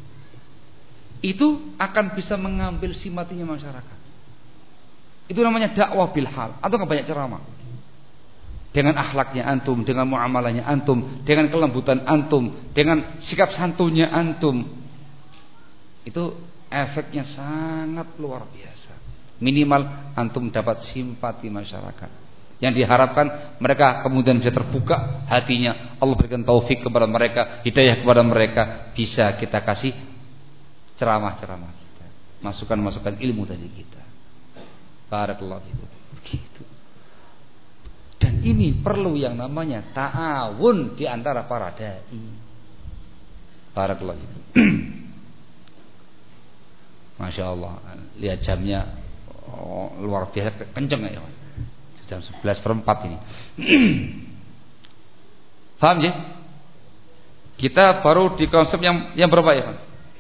itu akan bisa mengambil simpatinya masyarakat. Itu namanya dakwah bil hal. Atau kan banyak ceramah. Dengan akhlaknya antum, dengan muamalahnya antum, dengan kelembutan antum, dengan sikap santunnya antum, itu efeknya sangat luar biasa. Minimal antum dapat simpati masyarakat. Yang diharapkan mereka kemudian bisa terbuka hatinya. Allah berikan taufik kepada mereka, hidayah kepada mereka. Bisa kita kasih ceramah-ceramah kita, masukan-masukan ilmu dari kita. Barakallahu fikum. Begitu. Dan ini perlu yang namanya ta'awun di antara para dai. Barakallahu fikum. Masya Allah. Lihat jamnya, oh, luar biasa kenceng ya. Jam sebelas per empat ini. Paham ya? Kita baru di konsep yang yang berapa ya, Pak?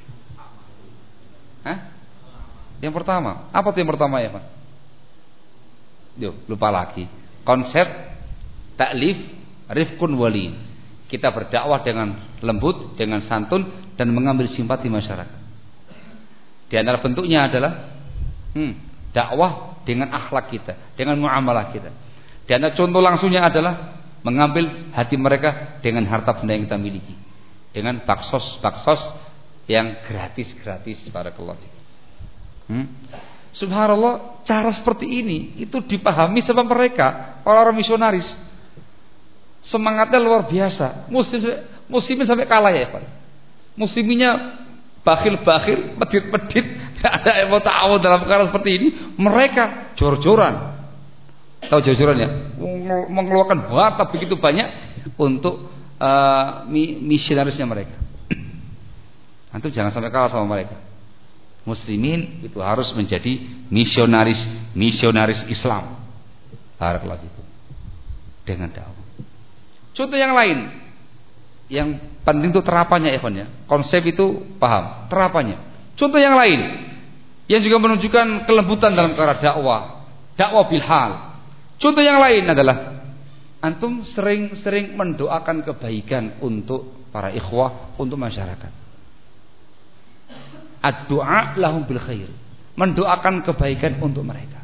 Hah? Yang pertama. Apa tuh yang pertama ya, Pak? Yuk, lupa lagi. Konsep taklif rifqun walin. Kita berdakwah dengan lembut, dengan santun dan mengambil simpati masyarakat. Di antara bentuknya adalah hmm, dakwah dengan akhlak kita, dengan muamalah kita. Di antara contoh langsungnya adalah mengambil hati mereka dengan harta benda yang kita miliki, dengan baksos-baksos yang gratis-gratis. Barakallahu fiik. Hmm? Subhanallah, cara seperti ini itu dipahami sama mereka, orang-orang misionaris. Semangatnya luar biasa. Muslim muslimin sampai kalah ya, Pak. Musliminya bakhil-bakhil, medit-medit, tidak ada yang mau ta'awun dalam perkara seperti ini. Mereka jor-joran. Tahu jor-joran ya? Mengeluarkan harta begitu banyak untuk uh, misionarisnya mereka. Antum jangan sampai kalah sama mereka. Muslimin itu harus menjadi misionaris misionaris Islam. Barakallahu fikum. Dengan dakwah. Contoh yang lain, yang penting itu terapannya, Evan ya. Konsep itu paham, terapannya. Contoh yang lain, yang juga menunjukkan kelembutan dalam perkara dakwah, dakwah bil hal. Contoh yang lain adalah antum sering-sering mendoakan kebaikan untuk para ikhwah, untuk masyarakat. Ad-du'a lahum bil khair. Mendoakan kebaikan untuk mereka.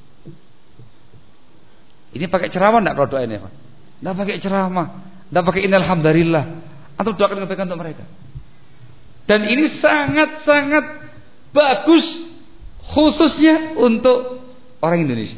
Ini pakai ceramah enggak kalau doa ini, Pak? Enggak pakai ceramah, enggak pakai innalhamdulillah. Atau doakan kebaikan untuk mereka. Dan ini sangat-sangat bagus khususnya untuk orang Indonesia.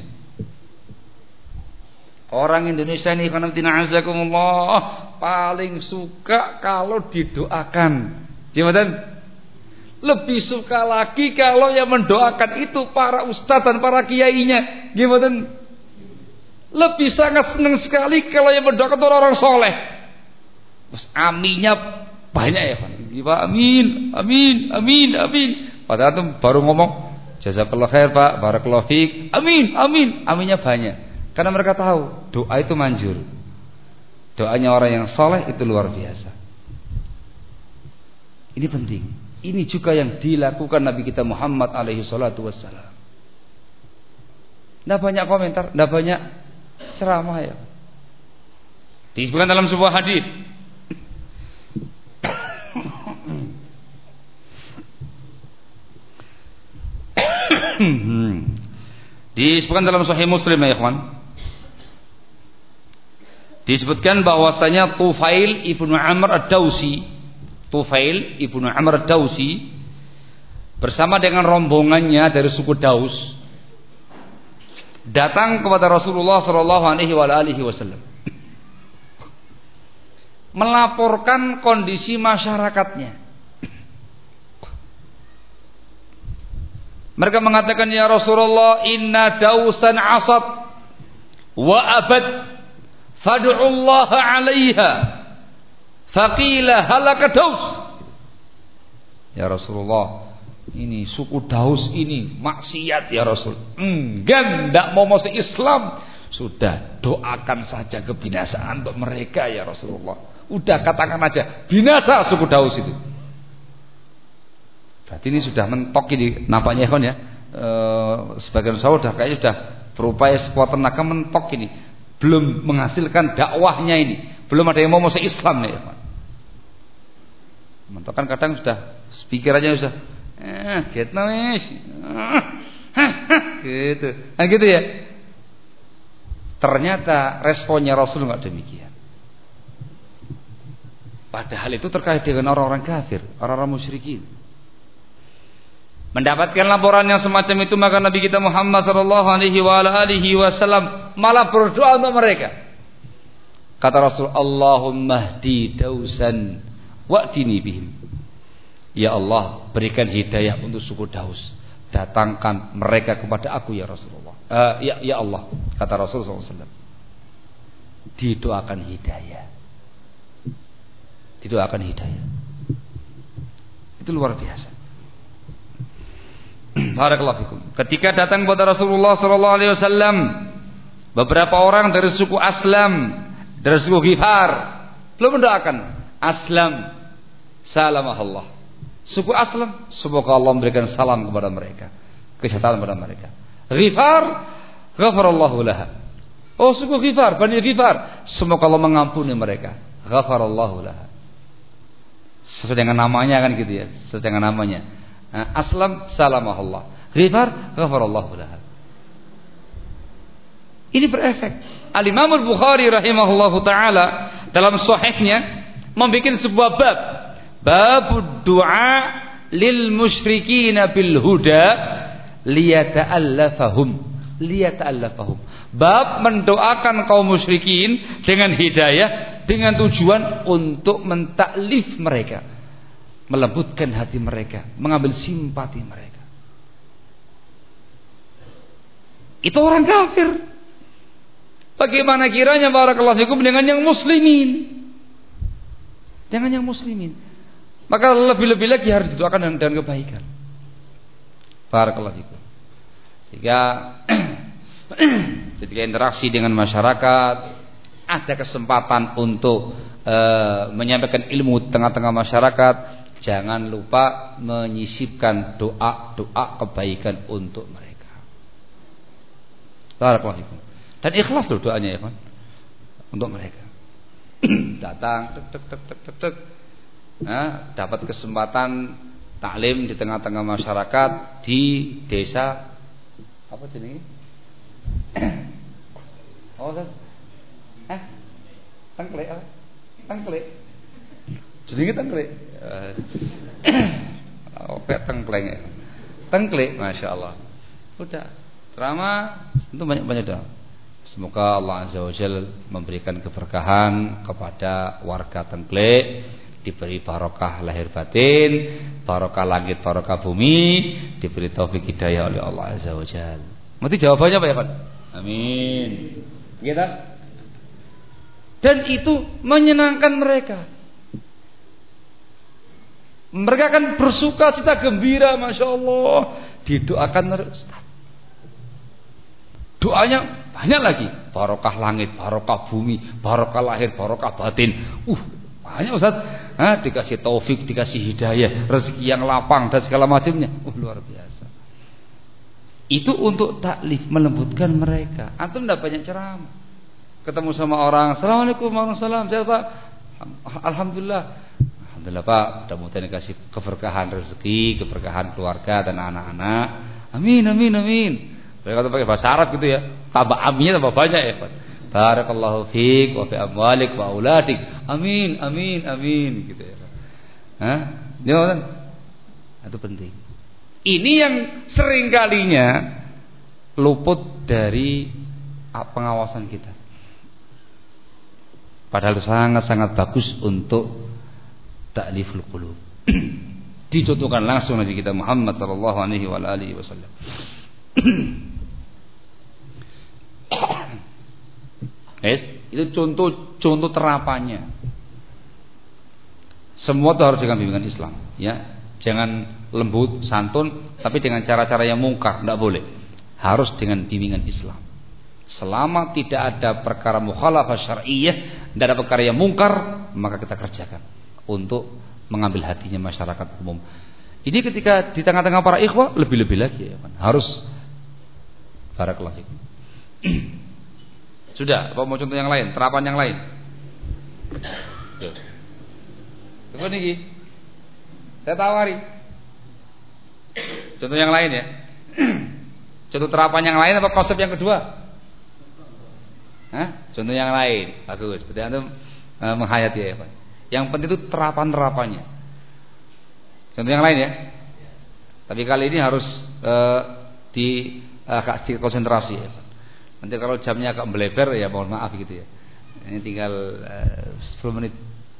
Orang Indonesia ini qanamtina azakumullah paling suka kalau didoakan. Jemaatan lebih suka lagi kalau yang mendoakan itu para ustadz dan para kiainya. Gimana? Lebih sangat senang sekali kalau yang mendoakan itu orang soleh. Terus aminnya banyak ya, Pak. Amin, amin, amin, amin. Padahal itu baru ngomong Jazakallah khair Pak, barakallahu fiik. Amin, amin. Aminnya banyak. Karena mereka tahu doa itu manjur. Doanya orang yang soleh itu luar biasa. Ini penting. Ini juga yang dilakukan Nabi kita Muhammad alaihi salatu wassalam. Tidak banyak komentar, tidak banyak ceramah ya. Disebutkan dalam sebuah hadis. Disebutkan dalam Sahih Muslim ya ikhwan. Disebutkan bahwasanya Tufail ibnu Amr ad-Dausi, Tufail ibnu Amr ad-Dausi bersama dengan rombongannya dari suku Daus datang kepada Rasulullah Shallallahu Alaihi Wasallam melaporkan kondisi masyarakatnya. Mereka mengatakan, ya Rasulullah, inna dausan asad wa abad fad'ullah 'alaiha faqila halaka daus. Ya Rasulullah, ini suku Daus ini maksiat ya Rasul. Enggak, enggak mau masuk Islam. Sudah, doakan saja kebinasaan untuk mereka ya Rasulullah. Udah katakan aja binasa suku Daus itu. Berarti ini sudah mentok ini nampaknya kan ya. E, sebagian saudara kayaknya sudah berupaya sekuat tenaga mentok ini. Belum menghasilkan dakwahnya ini. Belum ada yang mau masuk Islam nih ya. Mentok kan kadang sudah pikirannya sudah eh gitu wis. Gitu. Kan gitu ya. Ternyata responnya Rasul enggak demikian. Padahal itu terkait dengan orang-orang kafir, orang-orang musyrikin. Mendapatkan laporan yang semacam itu, maka Nabi kita Muhammad sallallahu alaihi wasallam malah berdoa untuk mereka. Kata Rasul, Allahumma hdi dausan wa'tini bihim. Ya Allah, berikan hidayah untuk suku Daus. Datangkan mereka kepada aku ya Rasulullah. Uh, ya, ya Allah, kata Rasul sallallahu alaihi wasallam. Didoakan hidayah. Didoakan hidayah. Itu luar biasa. Barakallahu fikum. Ketika datang kepada Rasulullah sallallahu alaihi wasallam beberapa orang dari suku Aslam, dari suku Ghifar, belum mendoakan Aslam, salamah Allah. Suku Aslam, semoga Allah memberikan salam kepada mereka, kesehatan kepada mereka. Ghifar, ghafarallahu laha. Oh, suku Ghifar, Bani Ghifar, semoga Allah mengampuni mereka. Ghafarallahu laha. Sesuai dengan namanya kan gitu ya, sesuai dengan namanya. Aslam, salamah Allah. Ghifar, ghafarallahu laha. Ini berefek. Al-Imam Al-Bukhari rahimahullahu ta'ala dalam sahihnya membuat sebuah bab, bab du'a lil musyrikin bil huda liyata'allafahum liyata'allafahum. Bab mendoakan kaum musyrikin dengan hidayah dengan tujuan untuk mentaklif mereka, melembutkan hati mereka, mengambil simpati mereka. Itu orang kafir. Bagaimana kiranya barakallahu fikum dengan yang muslimin? Dengan yang muslimin. Maka lebih-lebih lagi harus didoakan dengan, dengan kebaikan. Barakallahu fikum. Sehingga ketika interaksi dengan masyarakat, ada kesempatan untuk e, menyampaikan ilmu di tengah-tengah masyarakat, jangan lupa menyisipkan doa-doa kebaikan untuk mereka. Barakallahu fikum. Dan ikhlas loh doanya ya kan, untuk mereka. Datang, tek tek tek tek tek, tek. Nah, dapat kesempatan taklim di tengah-tengah masyarakat di desa apa ini? Oh, eh, tengklek, apa? Tengklek. Jenenge tengklek. Oh, pek tengkleng ya. Tengklek, masya Allah. Udah, ceramah itu banyak-banyak doa. Semoga Allah Azza wa Jalla memberikan keberkahan kepada warga Tengklek, diberi barokah lahir batin, barokah langit, barokah bumi, diberi taufik hidayah oleh Allah Azza wa Jalla. Nanti jawabannya apa ya Pak? Amin. Gitu. Dan itu menyenangkan mereka. Mereka akan bersuka cita gembira, masya Allah. didoakan oleh ustaz. Doanya banyak lagi, barokah langit, barokah bumi, barokah lahir, barokah batin. Uh, banyak ustaz. Hah, dikasih taufik, dikasih hidayah, rezeki yang lapang dan segala macamnya. Uh, luar biasa. Itu untuk taklif, melembutkan mereka. Antum enggak banyak ceramah. Ketemu sama orang, assalamualaikum warahmatullahi wabarakatuh. Saya Pak, alhamdulillah. Alhamdulillah Pak, mudah-mudahan dikasih keberkahan rezeki, keberkahan keluarga dan anak-anak. Amin, amin, amin. Mereka kata pakai bahasa Arab gitu ya. Tambah aminnya tambah banyak ya Pak. Barakallahu fiik wa fi amwalik wa auladik. Amin, amin, amin gitu ya. Hah? Jangan. Itu penting. Ini yang sering kalinya luput dari pengawasan kita. Padahal sangat-sangat bagus untuk ta'liful qulub. Dicontohkan langsung Nabi kita Muhammad sallallahu alaihi wa alihi wasallam. Guys, itu contoh contoh terapannya. Semua itu harus dengan bimbingan Islam, ya. Jangan lembut, santun, tapi dengan cara-cara yang mungkar, tidak boleh. Harus dengan bimbingan Islam. Selama tidak ada perkara mukhalafah syar'iyyah, tidak ada perkara yang mungkar, maka kita kerjakan untuk mengambil hatinya masyarakat umum. Ini ketika di tengah-tengah para ikhwah lebih-lebih lagi ya, harus barakallahu fikum. Sudah, apa mau contoh yang lain, terapan yang lain? Coba nih, saya tawari. Contoh yang lain ya. Contoh terapan yang lain apa konsep yang kedua? Hah? Contoh yang lain, bagus. Berarti antum uh, menghayati ya, Pak. Yang penting itu terapan-terapannya. Contoh yang lain ya. Tapi kali ini harus uh, di uh, agak konsentrasi ya, Pak. Nanti kalau jamnya agak melebar ya mohon maaf gitu ya. Ini tinggal uh, sepuluh menit.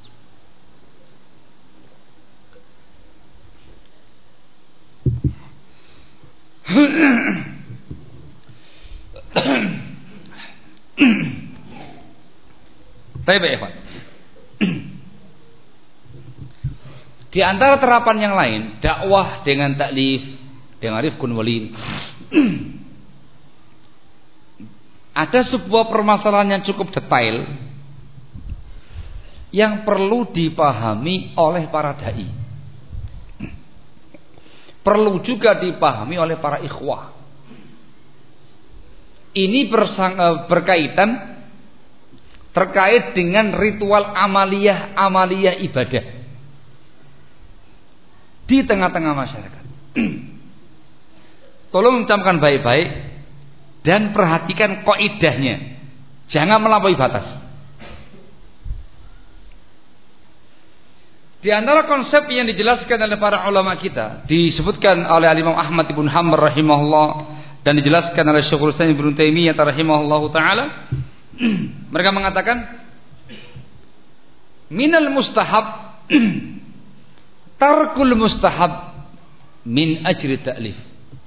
Baik, baik, Pak. Di antara terapan yang lain, dakwah dengan taklif, dengan rifqun walin. Ada sebuah permasalahan yang cukup detail yang perlu dipahami oleh para dai. Perlu juga dipahami oleh para ikhwah. Ini bersang, berkaitan terkait dengan ritual amaliyah-amaliyah ibadah di tengah-tengah masyarakat. Tolong camkan baik-baik dan perhatikan kaidahnya. Jangan melampaui batas. Di antara konsep yang dijelaskan oleh para ulama kita, disebutkan oleh Imam Ahmad ibn Hanbal rahimahullah dan dijelaskan oleh Syekhul Islam Ibnu Taimiyah rahimahullahu taala, mereka mengatakan minal mustahab tarkul mustahab min ajri ta'lif.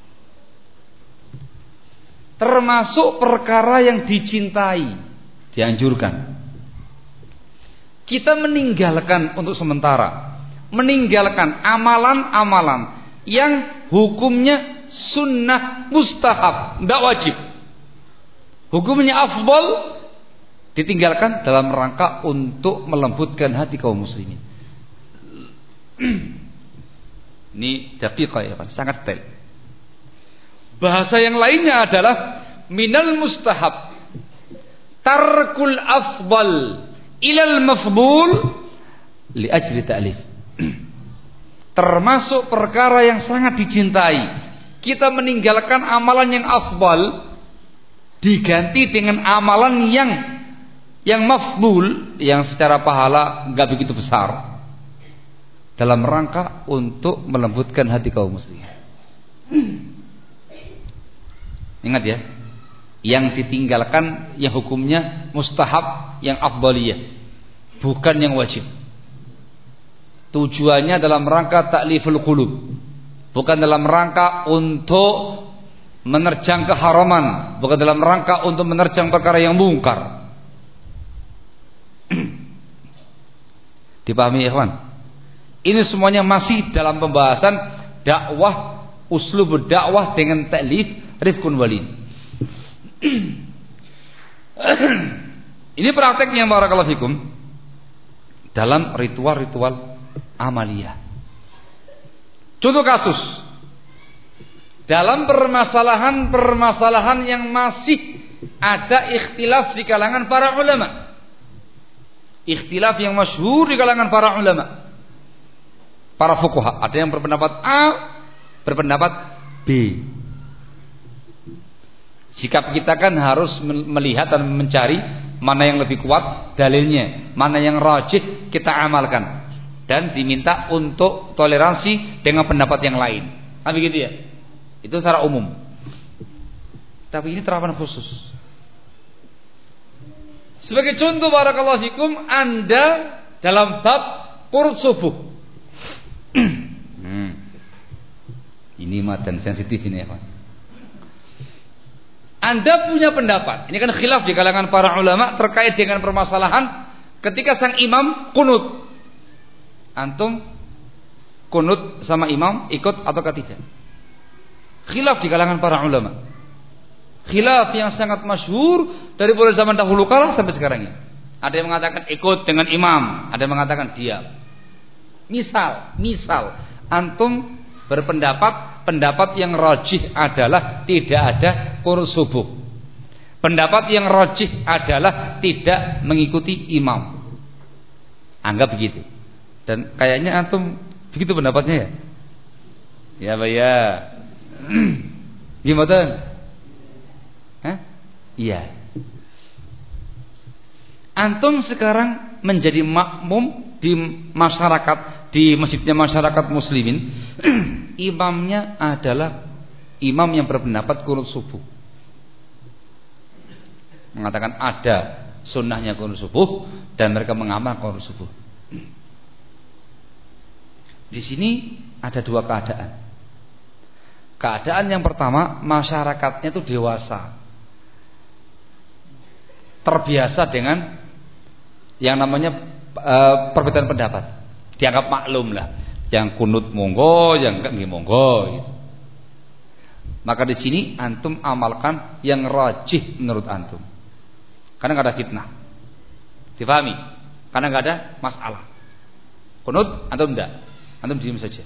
Termasuk perkara yang dicintai, dianjurkan. Kita meninggalkan untuk sementara, meninggalkan amalan-amalan yang hukumnya sunnah mustahab, tidak wajib. Hukumnya afdal ditinggalkan dalam rangka untuk melembutkan hati kaum muslimin. Ini daqiqah ya, sangat detail. Bahasa yang lainnya adalah minal mustahab tarkul afdal ilal mafdul li ajli ta'lif. Termasuk perkara yang sangat dicintai, kita meninggalkan amalan yang afdal diganti dengan amalan yang yang mafdul, yang secara pahala enggak begitu besar, dalam rangka untuk melembutkan hati kaum muslimin. Ingat ya, yang ditinggalkan yang hukumnya mustahab, yang afdaliyah, bukan yang wajib. Tujuannya dalam rangka ta'liful qulub, bukan dalam rangka untuk menerjang keharaman, bukan dalam rangka untuk menerjang perkara yang mungkar. Dipahami ya kawan? Ini semuanya masih dalam pembahasan dakwah uslub dakwah dengan ta'lif rifqun walin. Ini prakteknya barakallahu fikum dalam ritual-ritual amaliyah. Contoh kasus dalam permasalahan-permasalahan yang masih ada ikhtilaf di kalangan para ulama. Ikhtilaf yang masyhur di kalangan para ulama. Para fuqaha, ada yang berpendapat A, berpendapat B. Sikap kita kan harus melihat dan mencari mana yang lebih kuat dalilnya, mana yang rajih kita amalkan, dan diminta untuk toleransi dengan pendapat yang lain. Kan begitu ya? Itu secara umum. Tapi ini terapan khusus. Sebagai contoh barakallahu fikum, Anda dalam bab qunut subuh. hmm. Ini matan sensitif ini ya, Pak. Anda punya pendapat. Ini kan khilaf di kalangan para ulama terkait dengan permasalahan ketika sang imam qunut. Antum qunut sama imam ikut ataukah tidak? Khilaf di kalangan para ulama. Khilaf yang sangat masyhur dari mulai zaman dahulu kala sampai sekarang ini. Ada yang mengatakan ikut dengan imam, ada yang mengatakan diam. Misal, misal antum berpendapat pendapat yang rajih adalah tidak ada qunut subuh. Pendapat yang rajih adalah tidak mengikuti imam. Anggap begitu. Dan kayaknya antum begitu pendapatnya ya? Ya, Pak ya. Gimana? Hah? Iya. Antum sekarang menjadi makmum di masyarakat, di masjidnya masyarakat muslimin. Imamnya adalah imam yang berpendapat qunut subuh. Mengatakan ada sunnahnya qunut subuh dan mereka mengamal qunut subuh. Di sini ada dua keadaan. Keadaan yang pertama, masyarakatnya itu dewasa, terbiasa dengan yang namanya e, perbedaan pendapat, dianggap maklum lah. Yang kunut monggo, yang enggak nggih monggo. Gitu. Maka di sini antum amalkan yang rajih menurut antum, karena nggak ada fitnah, dipahami? Karena nggak ada masalah. Kunut antum enggak, antum diam saja.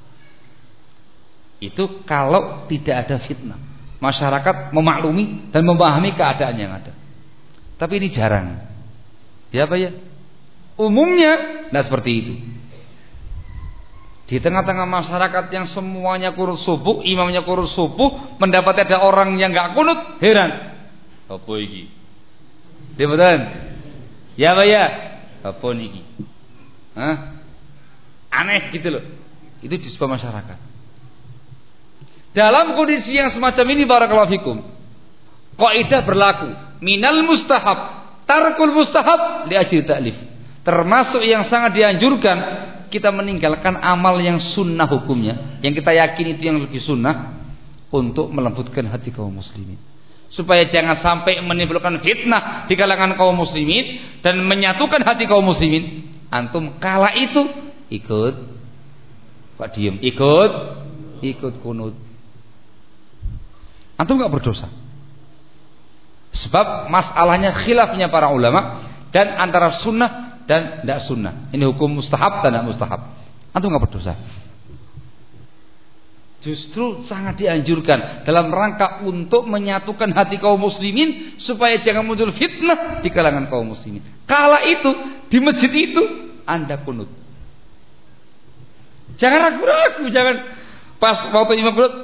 Itu kalau tidak ada fitnah, masyarakat memaklumi dan memahami keadaan yang ada. Tapi ini jarang. Ya apa ya? Umumnya nah seperti itu. Di tengah-tengah masyarakat yang semuanya qunut subuh, imamnya qunut subuh, mendapat ada orang yang enggak qunut, heran. Apa iki? Dia betul? Ya apa ya? Apa niki? Hah? Aneh gitu loh. Itu di sebuah masyarakat. Dalam kondisi yang semacam ini barakallahu fikum, kaidah berlaku, minal mustahab tarkul mustahab li ajli ta'lif. Termasuk yang sangat dianjurkan kita meninggalkan amal yang sunnah hukumnya, yang kita yakin itu yang lebih sunnah, untuk melembutkan hati kaum muslimin, supaya jangan sampai menimbulkan fitnah di kalangan kaum muslimin dan menyatukan hati kaum muslimin. Antum kala itu ikut, Pak diem, ikut, ikut kunut. Antum enggak berdosa. Sebab masalahnya khilafnya para ulama dan antara sunnah dan tidak sunnah. Ini hukum mustahab dan tidak mustahab. Antum enggak berdosa. Justru sangat dianjurkan dalam rangka untuk menyatukan hati kaum muslimin supaya jangan muncul fitnah di kalangan kaum muslimin. Kala itu di masjid itu Anda kunut. Jangan ragu-ragu, jangan pas waktu imam kunut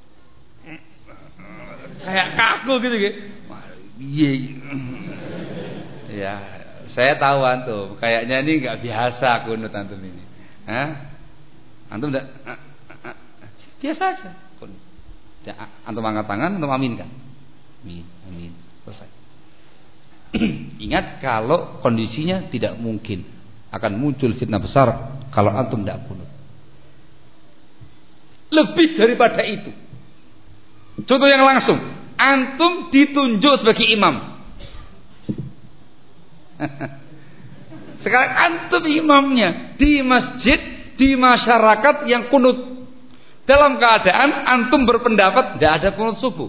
kayak kaku gitu gitu. Iya. Ya, saya tahu antum, kayaknya ini enggak biasa kunut antum ini. Hah? Antum enggak biasa aja. Ya, antum angkat tangan, antum aminkan. Amin, amin. Selesai. Ingat kalau kondisinya tidak mungkin akan muncul fitnah besar kalau antum tidak kunut. Lebih daripada itu, contoh yang langsung, antum ditunjuk sebagai imam. Sekarang antum imamnya di masjid, di masyarakat yang kunut. dalam keadaan antum berpendapat tidak ada kunut subuh.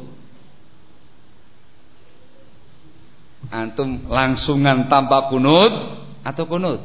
Antum langsungan tanpa kunut atau kunut?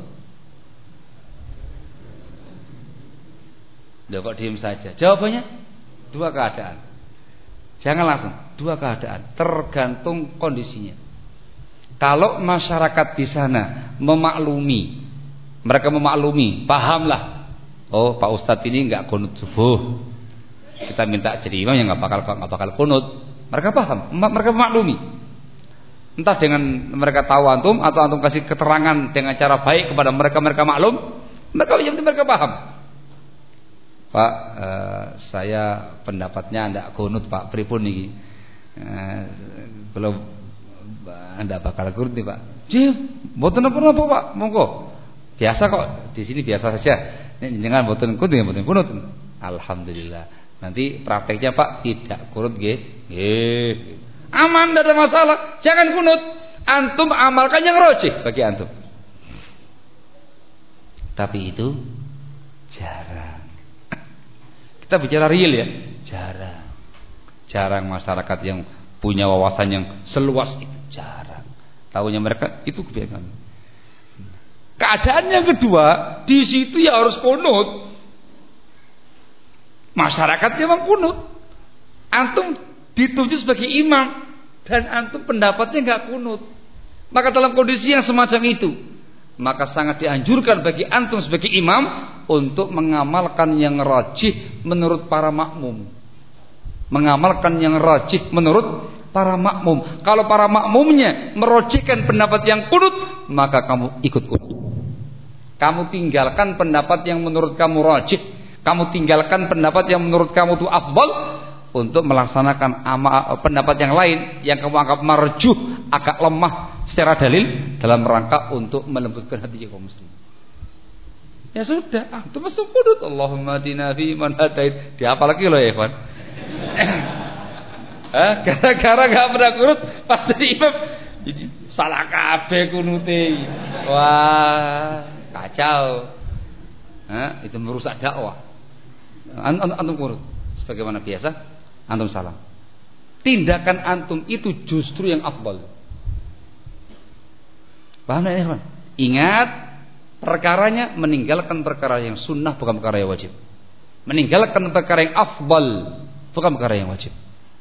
Loh, kok diem saja? Jawabannya dua keadaan. Jangan langsung, dua keadaan, tergantung kondisinya. Kalau masyarakat di sana memaklumi, mereka memaklumi, pahamlah. Oh, Pak Ustadz ini nggak kunut subuh. Kita minta jadi imam yang nggak bakal nggak bakal kunut. Mereka paham, mereka memaklumi. Entah dengan mereka tahu antum atau antum kasih keterangan dengan cara baik kepada mereka, mereka maklum, mereka yang mereka paham. Pak, eh, saya pendapatnya ndak kunut Pak, pripun niki? Eh, belum ndak bakal kunut nih Pak. Jih, mboten napa-napa Pak, monggo. Biasa kok, di sini biasa saja. Jangan mboten kunut ya mboten kunut. Alhamdulillah. Nanti prakteknya Pak tidak kunut nggih. Nggih. Aman, tidak ada masalah. Jangan kunut. Antum amalkan yang rajih bagi antum. Tapi itu jarang. Kita bicara real ya, jarang. Jarang masyarakat yang punya wawasan yang seluas itu, jarang. Tahunya mereka itu kebiasaan. Keadaan yang kedua, di situ ya harus kunut. Masyarakat memang kunut. Antum dituju sebagai imam dan antum pendapatnya enggak kunut. Maka dalam kondisi yang semacam itu, maka sangat dianjurkan bagi antum sebagai imam untuk mengamalkan yang rajih menurut para makmum. Mengamalkan yang rajih menurut para makmum. Kalau para makmumnya merajihkan pendapat yang kunut, maka kamu ikut kunut. Kamu tinggalkan pendapat yang menurut kamu rajih, kamu tinggalkan pendapat yang menurut kamu itu afdal untuk melaksanakan ama, pendapat yang lain yang kamu anggap marjuh, agak lemah secara dalil dalam rangka untuk melembutkan hati kaum muslimin. Ya sudah, ah, itu masuk kunut. Allahumma hadina fi man hadait. Dihafal lagi loh ya, Ikhwan. Eh, gara-gara enggak pernah kunut pas jadi imam salah kabeh kunute. Wah, kacau. Hah, itu merusak dakwah. Antum antum kunut sebagaimana biasa, antum salam. Tindakan antum itu justru yang afdal. Paham ya, Ikhwan? Ingat, perkaranya meninggalkan perkara yang sunnah bukan perkara yang wajib. Meninggalkan perkara yang afdal bukan perkara yang wajib.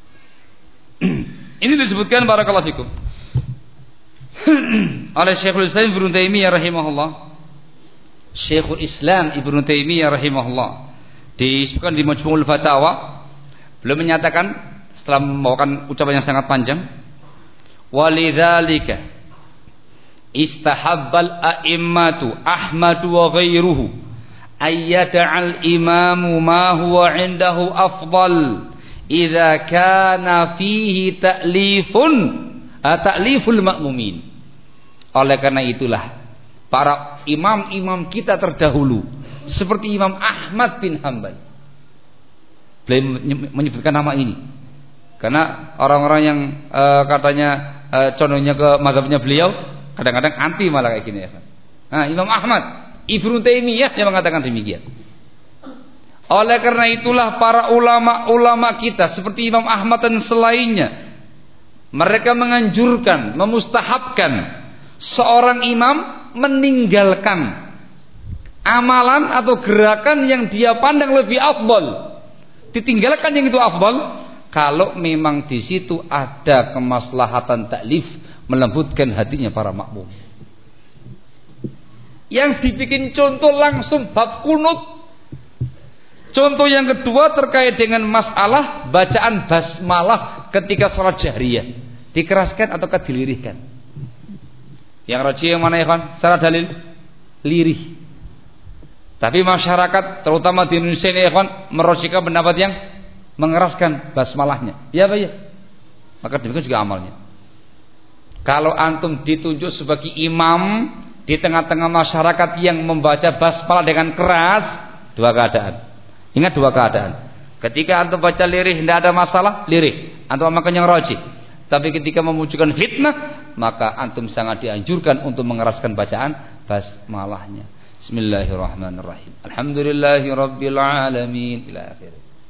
Ini disebutkan barakallahu fikum oleh Syekhul Islam Ibnu Taimiyah rahimahullah. Syekhul Islam Ibnu Taimiyah rahimahullah disebutkan di Majmu'ul Fatawa, beliau menyatakan setelah membawakan ucapan yang sangat panjang, walidzalika istahabbal a'immatu Ahmad wa ghairuhu ayyada'al imamu ma huwa indahu afdal idza kana fihi ta'lifun ta'liful ma'mumin. Oleh karena itulah para imam-imam kita terdahulu seperti Imam Ahmad bin Hanbal, beliau menyebutkan nama ini karena orang-orang yang uh, katanya uh, condongnya ke mazhabnya beliau kadang-kadang anti malah kayak gini ya. Nah, Imam Ahmad, Ibnu Taimiyah yang mengatakan demikian. Oleh karena itulah para ulama-ulama kita seperti Imam Ahmad dan selainnya, mereka menganjurkan, memustahabkan seorang imam meninggalkan amalan atau gerakan yang dia pandang lebih afdal, ditinggalkan yang itu afdal kalau memang di situ ada kemaslahatan taklif, melembutkan hatinya para makmum. Yang dibikin contoh langsung bab kunut. Contoh yang kedua terkait dengan masalah bacaan basmalah ketika sholat jahriyah, dikeraskan atau dilirihkan. Yang rajih yang mana ya kan? Secara dalil lirih. Tapi masyarakat terutama di Indonesia ini ya kan merojihkan pendapat yang mengeraskan basmalahnya. Ya Pak ya. Maka demikian juga amalnya. Kalau antum ditunjuk sebagai imam di tengah-tengah masyarakat yang membaca basmalah dengan keras, dua keadaan. Ingat dua keadaan. Ketika antum baca lirih tidak ada masalah, lirih. Antum amalkan yang rajih. Tapi ketika memunculkan fitnah, maka antum sangat dianjurkan untuk mengeraskan bacaan basmalahnya. Bismillahirrahmanirrahim. Alhamdulillahirabbil alamin ila akhir.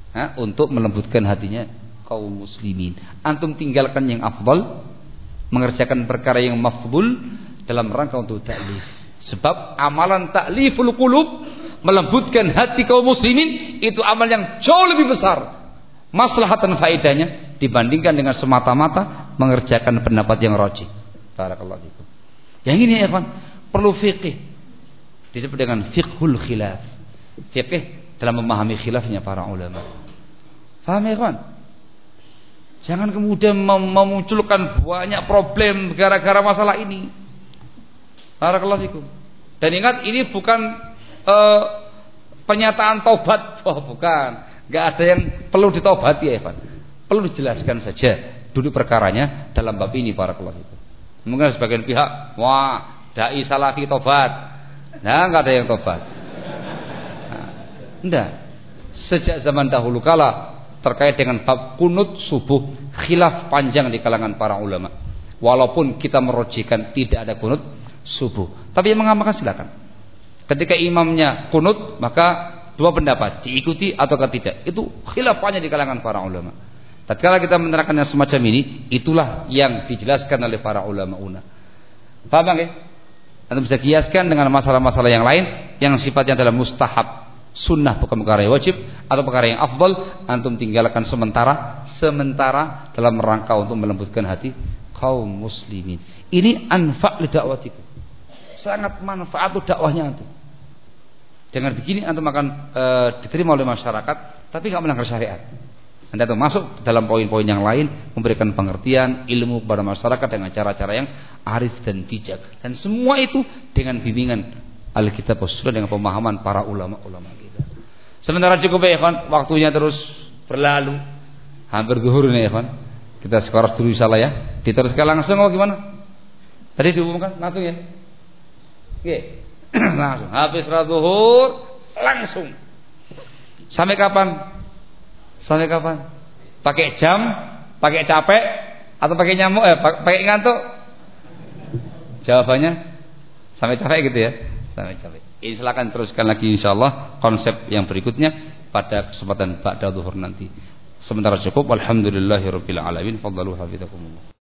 ha, untuk melembutkan hatinya kaum muslimin. Antum tinggalkan yang afdal, mengerjakan perkara yang mafdul dalam rangka untuk ta'lif. Sebab amalan ta'liful qulub, melembutkan hati kaum muslimin, itu amal yang jauh lebih besar maslahatan faedahnya dibandingkan dengan semata-mata mengerjakan pendapat yang rajih. Barakallahu fikum. Yang ini ya ikhwan, perlu fikih. Disebut dengan fiqhul khilaf. Fikih dalam memahami khilafnya para ulama. Paham ya ikhwan? Jangan kemudian mem- memunculkan banyak problem gara-gara masalah ini. Barakallahu fikum. Dan ingat, ini bukan uh, penyataan taubat. Oh, bukan. Enggak ada yang perlu ditobati ya ikhwan. Perlu dijelaskan saja duduk perkaranya dalam bab ini barakallahu fikum. Mungkin sebagian pihak, wah, dai salafi tobat. Nah, enggak ada yang tobat. Nah, enggak. Sejak zaman dahulu kala terkait dengan bab kunut subuh, khilaf panjang di kalangan para ulama. Walaupun kita merojikan tidak ada kunut subuh, tapi yang mengamalkan silakan. Ketika imamnya kunut, maka dua pendapat, diikuti ataukah tidak. Itu khilaf panjang di kalangan para ulama. Tatkala kita menerangkan yang semacam ini, itulah yang dijelaskan oleh para ulama una. Paham ya? Anda bisa kiaskan dengan masalah-masalah yang lain yang sifatnya adalah mustahab, sunnah bukan perkara yang wajib, atau perkara yang afdal, antum tinggalkan sementara sementara dalam rangka untuk melembutkan hati kaum muslimin. Ini anfa' li da'watikum. Sangat manfaat untuk dakwahnya antum. Dengan begini antum akan e, diterima oleh masyarakat, tapi enggak melanggar syariat. Anda tuh masuk dalam poin-poin yang lain, memberikan pengertian ilmu kepada masyarakat dengan cara-cara yang arif dan bijak, dan semua itu dengan bimbingan Alkitab dan Sunnah, dengan pemahaman para ulama-ulama kita. Sementara cukup ya ikhwan, waktunya terus berlalu, hampir zuhur nih ya ikhwan. Kita sekarang dulu insyaallah ya. Diteruskan langsung atau gimana? Tadi diumumkan langsung ya. Oke. Langsung habis salat zuhur langsung. Sampai kapan? Sampai kapan? Pakai jam, pakai capek, atau pakai nyamuk, eh pakai ngantuk? Jawabannya sampai capek gitu ya. Sampai capek. Ini silakan teruskan lagi insyaallah konsep yang berikutnya pada kesempatan ba'da zuhur nanti. Sementara cukup. Alhamdulillahirabbil alamin. Fadhalu hafizakumullah.